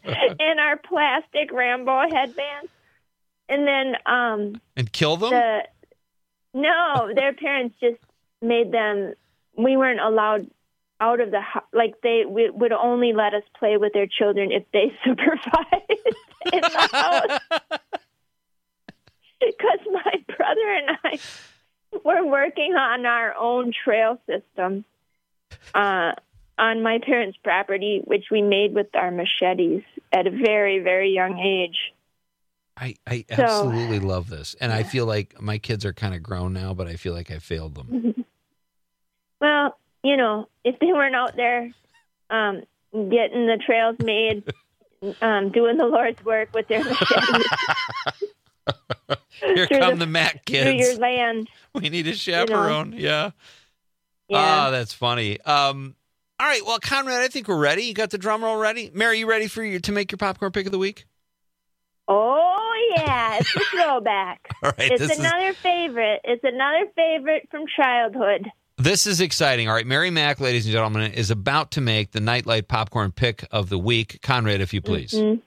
in our plastic Rambo headbands. And then um And kill them? the no, their parents just made them. We weren't allowed out of the house. Like they we, would only let us play with their children if they supervised in the house. Because my brother and I were working on our own trail system uh, on my parents' property, which we made with our machetes at a very, very young age. I, I So- absolutely love this. And I feel like my kids are kind of grown now, but I feel like I failed them. Well, you know, if they weren't out there um, getting the trails made, um, doing the Lord's work with their machetes. Here through come the- the Mac through your kids. land. We need a chaperone. Yeah. Yeah. Oh, that's funny. Um, all right. Well, Conrad, I think we're ready. You got the drum roll ready? Mary, you ready for your to make your popcorn pick of the week? Oh, yeah. It's a throwback. All right, It's this is- another favorite. It's another favorite from childhood. This is exciting. All right. Mary Mack, ladies and gentlemen, is about to make the Nightlight popcorn pick of the week. Conrad, if you please. Mhm.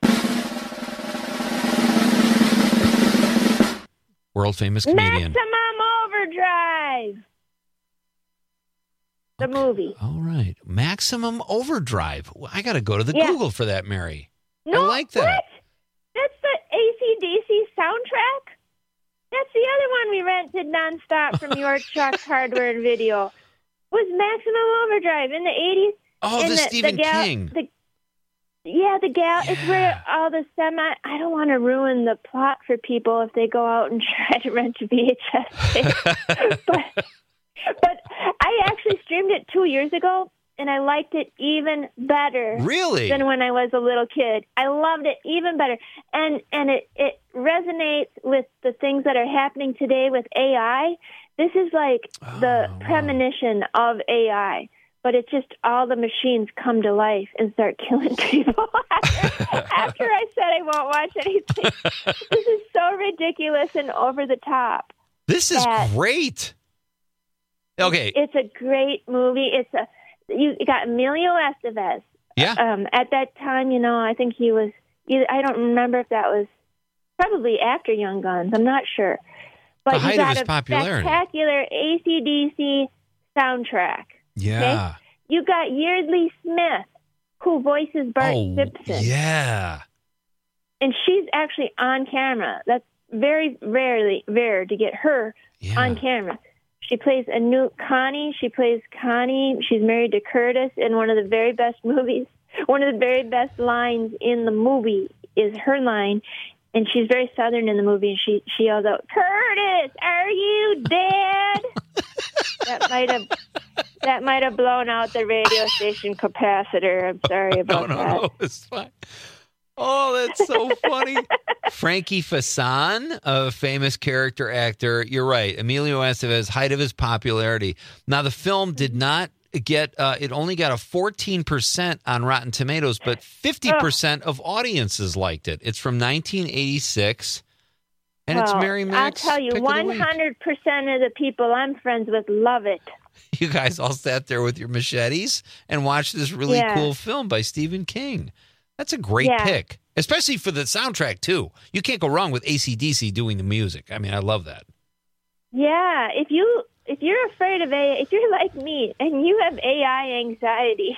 World famous comedian. Maximum Overdrive. The movie. All right. Maximum Overdrive. Well, I got to go to the Yeah. Google for that, Mary. No, I like that. What? That's the A C D C soundtrack? That's the other one we rented nonstop from your Chuck's Hardware and Video. Was Maximum Overdrive in the eighties? Oh, And the Stephen gal- King. The, yeah, the gal. It's where all the semi. I don't want to ruin the plot for people if they go out and try to rent a V H S tape. but, but I actually streamed it two years ago, and I liked it even better. Really? Than when I was a little kid. I loved it even better, and and it it resonates with the things that are happening today with A I. This is like the premonition of A I. But it's just all the machines come to life and start killing people. after, after I said I won't watch anything. This is so ridiculous and over the top. This is that great. Okay. It's a great movie. It's a you got Emilio Estevez. Yeah. Um, at that time, you know, I think he was. I don't remember if that was probably after Young Guns. I'm not sure. But The you height of got his a popularity. spectacular A C D C soundtrack. Yeah. You got Yeardley Smith, who voices Bart Oh, Simpson. yeah. And she's actually on camera. That's very rarely rare to get her on camera. She plays a new Connie. She plays Connie. She's married to Curtis in one of the very best movies. One of the very best lines in the movie is her line. And she's very Southern in the movie. And she, she yells out, "Curtis, are you dead?" That might have that might have blown out the radio station capacitor. I'm sorry No, about no, that. no. It's fine. Oh, that's so funny. Frankie Faison, a famous character actor. You're right. Emilio Estevez, height of his popularity. Now, the film did not get, uh, it only got a fourteen percent on Rotten Tomatoes, but fifty percent of audiences liked it. It's from nineteen eighty-six, and it's Well, Mary Mack's I'll tell you, pick of the one week. hundred percent of the people I'm friends with love it. You guys all sat there with your machetes and watched this really Yeah. cool film by Stephen King. That's a great Yeah. pick, especially for the soundtrack, too. You can't go wrong with A C D C doing the music. I mean, I love that. Yeah, if you if you're afraid of A I, if you're like me and you have A I anxiety,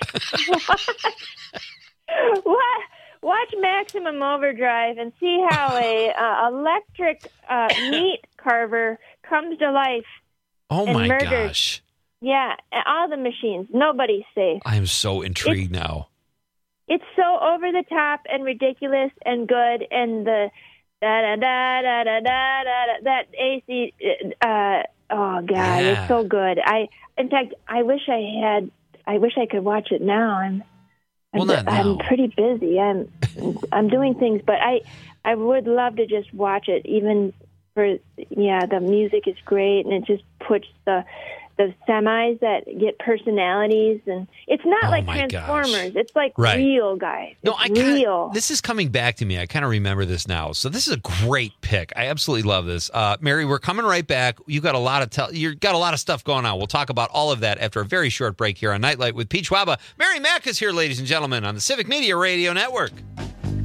watch, watch Maximum Overdrive and see how a uh, electric uh, meat carver comes to life. Oh, and my murders. gosh. Yeah, all the machines. Nobody's safe. I am so intrigued now. It's so over the top and ridiculous and good, and the da da da da da da da that A C. Uh, oh God, Yeah. it's so good. I, in fact, I wish I had. I wish I could watch it now. I'm. Well, I'm, not I'm now. pretty busy. I'm. I'm doing things, but I. I would love to just watch it, even for. Yeah, the music is great, and it just puts the. The semis that get personalities, and it's not Oh, like my Transformers. gosh. It's like Right. real, guys. No, It's I kinda, real. This is coming back to me. I kind of remember this now. So this is a great pick. I absolutely love this. Uh, Mary, we're coming right back. You got a lot of tell. You got a lot of stuff going on. We'll talk about all of that after a very short break here on Nightlight with Peach Waba. Mary Mack is here, ladies and gentlemen, on the Civic Media Radio Network.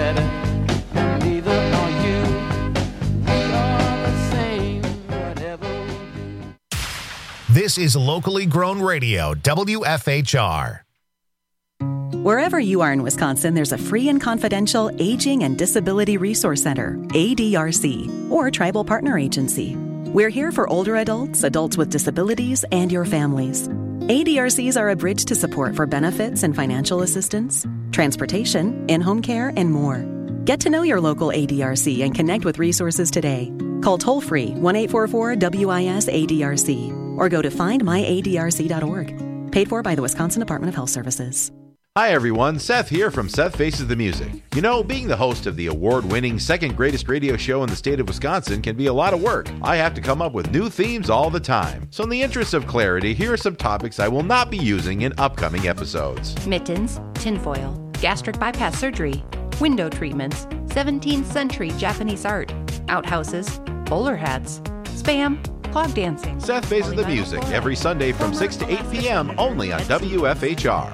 better, and neither are you. We are the same, whatever we do. This is locally grown radio, W F H R. Wherever you are in Wisconsin, there's a free and confidential Aging and Disability Resource Center, A D R C, or Tribal Partner Agency. We're here for older adults, adults with disabilities, and your families. A D R Cs are a bridge to support for benefits and financial assistance, transportation, in-home care, and more. Get to know your local A D R C and connect with resources today. Call toll-free one eight four four W I S A D R C or go to find my A D R C dot org. Paid for by the Wisconsin Department of Health Services. Hi everyone, Seth here from Seth Faces the Music. You know, being the host of the award-winning second greatest radio show in the state of Wisconsin can be a lot of work. I have to come up with new themes all the time. So in the interest of clarity, here are some topics I will not be using in upcoming episodes. Mittens, tinfoil, gastric bypass surgery, window treatments, seventeenth century Japanese art, outhouses, bowler hats, spam, clog dancing. Seth Faces the Music, every Sunday from six to eight p.m. only on W F H R.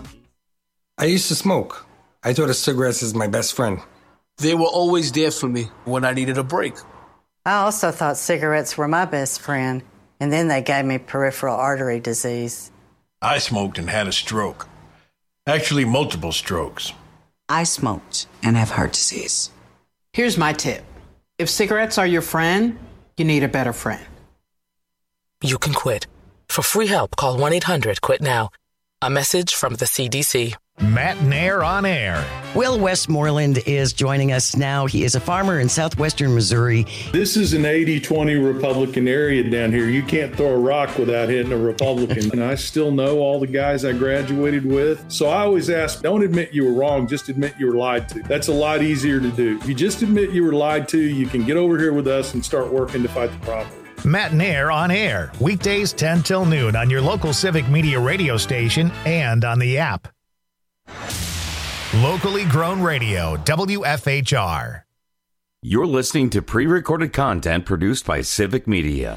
I used to smoke. I thought of cigarettes as my best friend. They were always there for me when I needed a break. I also thought cigarettes were my best friend, and then they gave me peripheral artery disease. I smoked and had a stroke. Actually, multiple strokes. I smoked and have heart disease. Here's my tip. If cigarettes are your friend, you need a better friend. You can quit. For free help, call one eight hundred quit now. A message from the C D C. Matt Nair on air. Will Westmoreland is joining us now. He is a farmer in southwestern Missouri. This is an eighty twenty Republican area down here. You can't throw a rock without hitting a Republican. And I still know all the guys I graduated with. So I always ask, don't admit you were wrong, just admit you were lied to. That's a lot easier to do. If you just admit you were lied to, you can get over here with us and start working to fight the problem. Matt Nair on air, weekdays ten till noon on your local Civic Media radio station and on the app. Locally grown radio, W F H R. You're listening to pre-recorded content produced by Civic Media.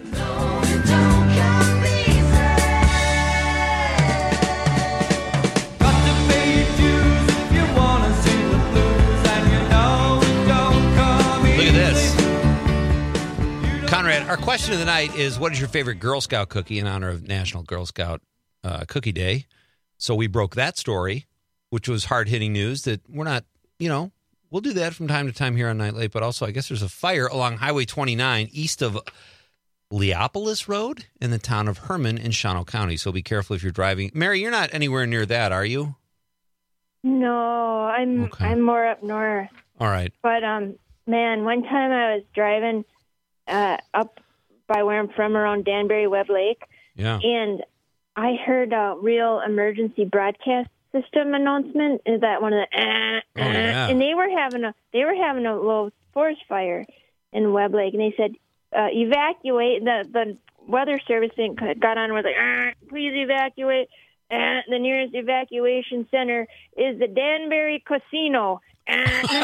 Look at this. Conrad, our question of the night is, what is your favorite Girl Scout cookie in honor of National Girl Scout uh, Cookie Day? So we broke that story, which was hard-hitting news that we're not, you know, we'll do that from time to time here on Night Late, but also I guess there's a fire along Highway twenty-nine east of Leopolis Road in the town of Herman in Shawano County. So be careful if you're driving. Mary, you're not anywhere near that, are you? No, I'm Okay. I'm more up north. All right. But um, man, one time I was driving uh, up by where I'm from, around Danbury Webb Lake, Yeah. and I heard a real emergency broadcast system announcement. Is that one of the? Uh, Oh, yeah. And they were having a they were having a little forest fire in Webb Lake, and they said uh, evacuate. The the weather service thing got on with like, uh, please evacuate. Uh, the nearest evacuation center is the Danbury Casino. Uh,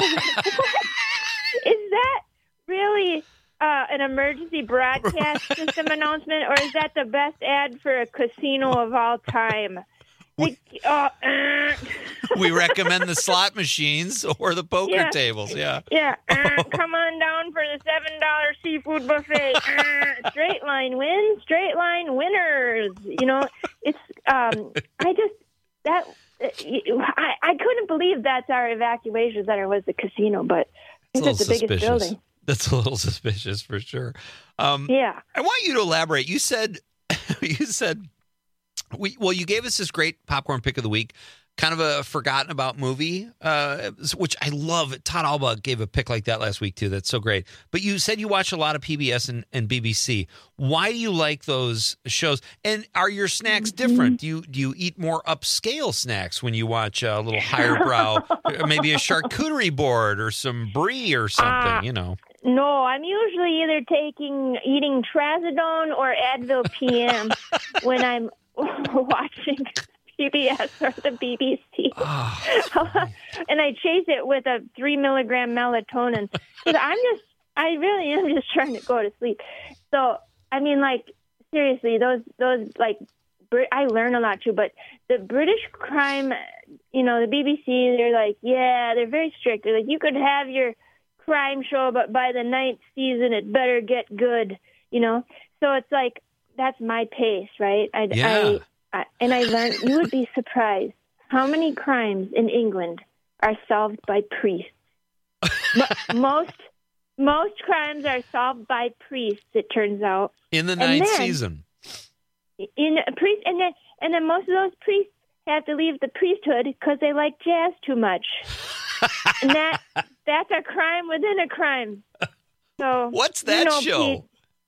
is that really uh, an emergency broadcast system announcement, or is that the best ad for a casino of all time? Like, uh, uh, We recommend the slot machines or the poker Yeah. tables. Yeah. yeah, uh, come on down for the seven dollar seafood buffet. Uh, straight line wins, straight line winners. You know, it's um, I just that I, I couldn't believe that's our evacuation center was the casino, but I think It's that's a the little biggest suspicious. building. That's a little suspicious for sure. Um, Yeah. I want you to elaborate. You said, you said, we well, you gave us this great popcorn pick of the week, kind of a forgotten about movie, uh, which I love. Todd Alba gave a pick like that last week too. That's so great. But you said you watch a lot of P B S and, and B B C. Why do you like those shows? And are your snacks different? Do you do you eat more upscale snacks when you watch a little higher brow, maybe a charcuterie board or some brie or something? Uh, you know. No, I'm usually either taking eating Trazodone or Advil P M when I'm watching P B S or the B B C. Oh, and I chase it with a three milligram melatonin. Because I'm just, I really am just trying to go to sleep. So, I mean, like, seriously, those, those like, Br- I learn a lot too, but the British crime you know, the B B C, they're like, yeah, they're very strict. They're like, you could have your crime show, but by the ninth season, it better get good, you know? So it's like, that's my pace, right? I, Yeah. I, I, and I learned, you would be surprised how many crimes in England are solved by priests. Mo- most most crimes are solved by priests, it turns out. In the And ninth then- season. In a priest, and then and then most of those priests have to leave the priesthood because they like jazz too much. And that that's a crime within a crime. So What's you that know, show? Pete-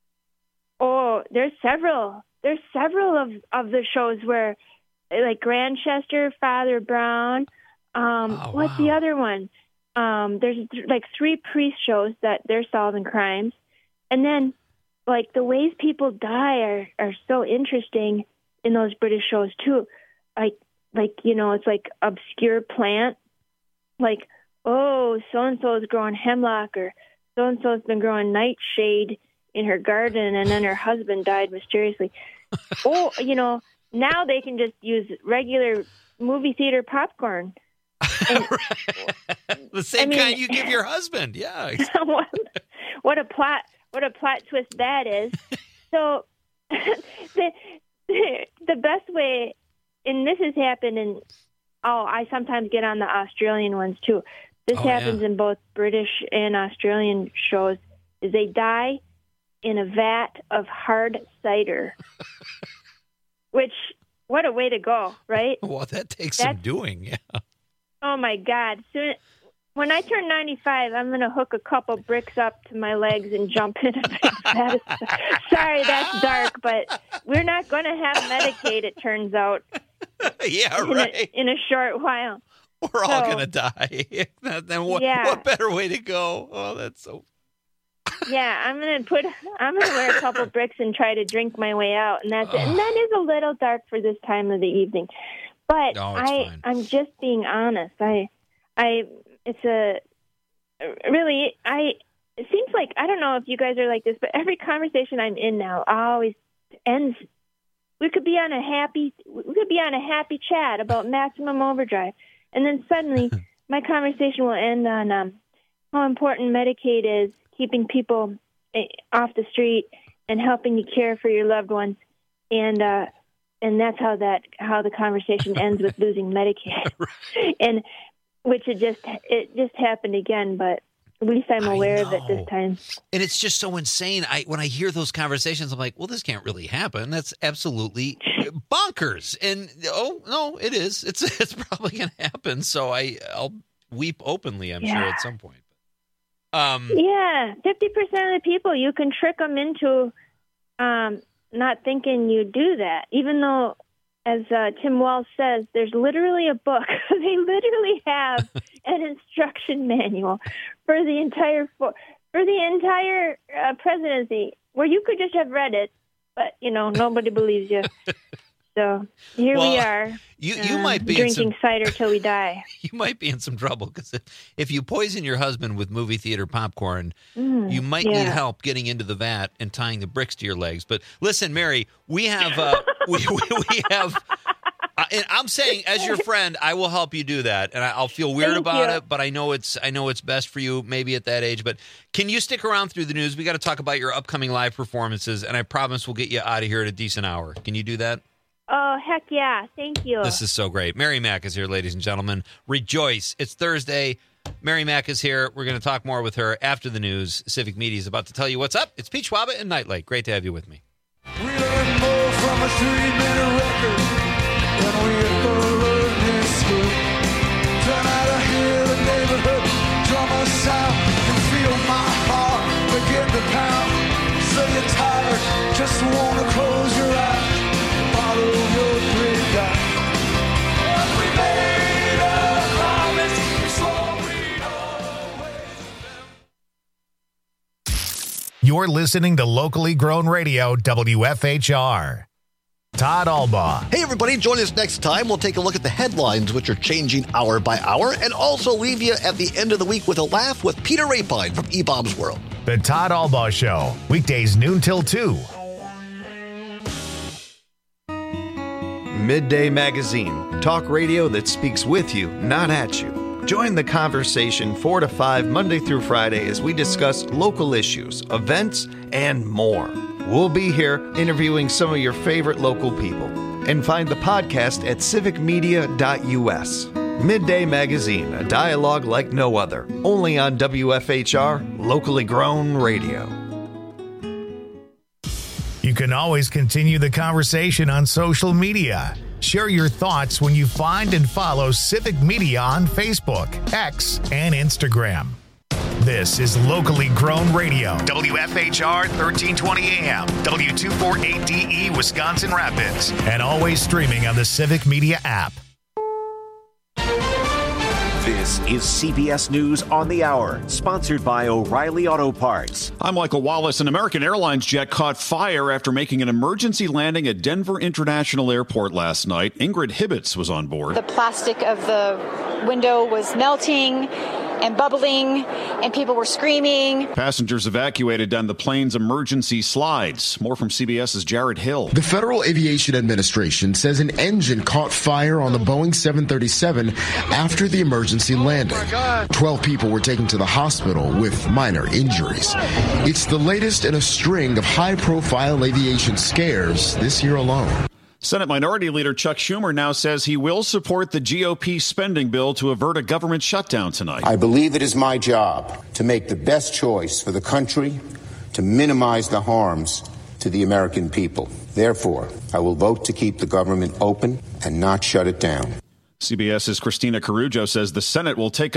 oh, there's several. There's several of, of the shows where, like Grantchester, Father Brown. Um, Oh, what's the other one? Um, there's th- like three priest shows that they're solving crimes, and then like the ways people die are, are so interesting in those British shows too. Like like you know, it's like obscure plant, like oh, so and so is growing hemlock, or so and so's been growing nightshade in her garden, and then her husband died mysteriously. Oh, you know, now they can just use regular movie theater popcorn. And, The same I mean- kind you give your husband. Yeah. what, what a plot! What a plot twist that is. So the the best way, and this has happened in. Oh, I sometimes get on the Australian ones too. This Oh, happens yeah. in both British and Australian shows. Is they die in a vat of hard cider, which what a way to go, right? Well, that takes some That's- doing. Yeah. Oh my God! Soon, when I turn ninety-five, I'm going to hook a couple bricks up to my legs and jump in a big vat of- Sorry, that's dark, but we're not going to have Medicaid. It turns out. Yeah, in right. A, in a short while. We're all So- going to die. Then what, Yeah. what better way to go? Oh, that's so. Yeah, I'm gonna put. I'm gonna wear a couple bricks and try to drink my way out, and that's it. And that is a little dark for this time of the evening. But No, it's I, fine. I'm just being honest. I, I, it's a really. I. It seems like I don't know if you guys are like this, but every conversation I'm in now always ends. We could be on a happy. We could be on a happy chat about Maximum Overdrive, and then suddenly my conversation will end on um, how important Medicaid is, keeping people eh, off the street and helping you care for your loved ones, and uh, and that's how that how the conversation ends with losing Medicaid, and which it just it just happened again, but at least I'm aware of it this time. And it's just so insane. I when I hear those conversations, I'm like, well, this can't really happen. That's absolutely bonkers. And oh no, it is. It's it's probably going to happen. So I I'll weep openly, I'm sure, Yeah. at some point. Um, Yeah, fifty percent of the people, you can trick them into um, not thinking you do that, even though, as uh, Tim Walsh says, there's literally a book. They literally have an instruction manual for the entire for, for the entire uh, presidency, where you could just have read it, but you know nobody believes you. So here we Well, are. you- you uh, might be in drinking some- cider till we die. you might be in some trouble because if, if you poison your husband with movie theater popcorn, Mm, you might yeah. need help getting into the vat and tying the bricks to your legs. But listen, Mary, we have uh, we, we, we have. Uh, and I'm saying, as your friend, I will help you do that, and I, I'll feel weird Thank about you. it. But I know it's I know it's best for you, maybe at that age. But can you stick around through the news? We got to talk about your upcoming live performances, and I promise we'll get you out of here at a decent hour. Can you do that? Oh heck yeah! Thank you. This is so great. Mary Mack is here, ladies and gentlemen. Rejoice. It's Thursday. Mary Mack is here. We're going to talk more with her after the news. Civic Media is about to tell you what's up. It's Pete Schwaba and Nightlight. Great to have you with me. We learn more from a three-minute record than we ever learned in school. Turn out to hear the neighborhood drummer sound and feel my heart begin to pound. So you're tired, just wanna close your eyes, follow your dream down. We made a promise, so we You're listening to locally grown radio W F H R. Todd Albaugh. Hey, everybody, join us next time. We'll take a look at the headlines, which are changing hour by hour, and also leave you at the end of the week with a laugh with Peter Rapine from E-Bombs World. The Todd Albaugh Show, weekdays noon till two. Midday Magazine, talk radio that speaks with you, not at you. Join the conversation four to five Monday through Friday as we discuss local issues, events, and more. We'll be here interviewing some of your favorite local people. And find the podcast at civic media dot u s. Midday Magazine, a dialogue like no other. Only on W F H R, locally grown radio. You can always continue the conversation on social media. Share your thoughts when you find and follow Civic Media on Facebook, X, and Instagram. This is locally grown radio. W F H R thirteen twenty A M, W two forty-eight D E, Wisconsin Rapids, and always streaming on the Civic Media app. This is C B S News on the Hour, sponsored by O'Reilly Auto Parts. I'm Michael Wallace. An American Airlines jet caught fire after making an emergency landing at Denver International Airport last night. Ingrid Hibbets was on board. The plastic of the window was melting and bubbling, and people were screaming. Passengers evacuated down the plane's emergency slides. More from CBS's Jared Hill. The Federal Aviation Administration says an engine caught fire on the Boeing seven thirty-seven after the emergency landing. Twelve people were taken to the hospital with minor injuries. It's the latest in a string of high-profile aviation scares this year alone. Senate Minority Leader Chuck Schumer now says he will support the G O P spending bill to avert a government shutdown tonight. I believe it is my job to make the best choice for the country, to minimize the harms to the American people. Therefore, I will vote to keep the government open and not shut it down. CBS's Christina Carujo says the Senate will take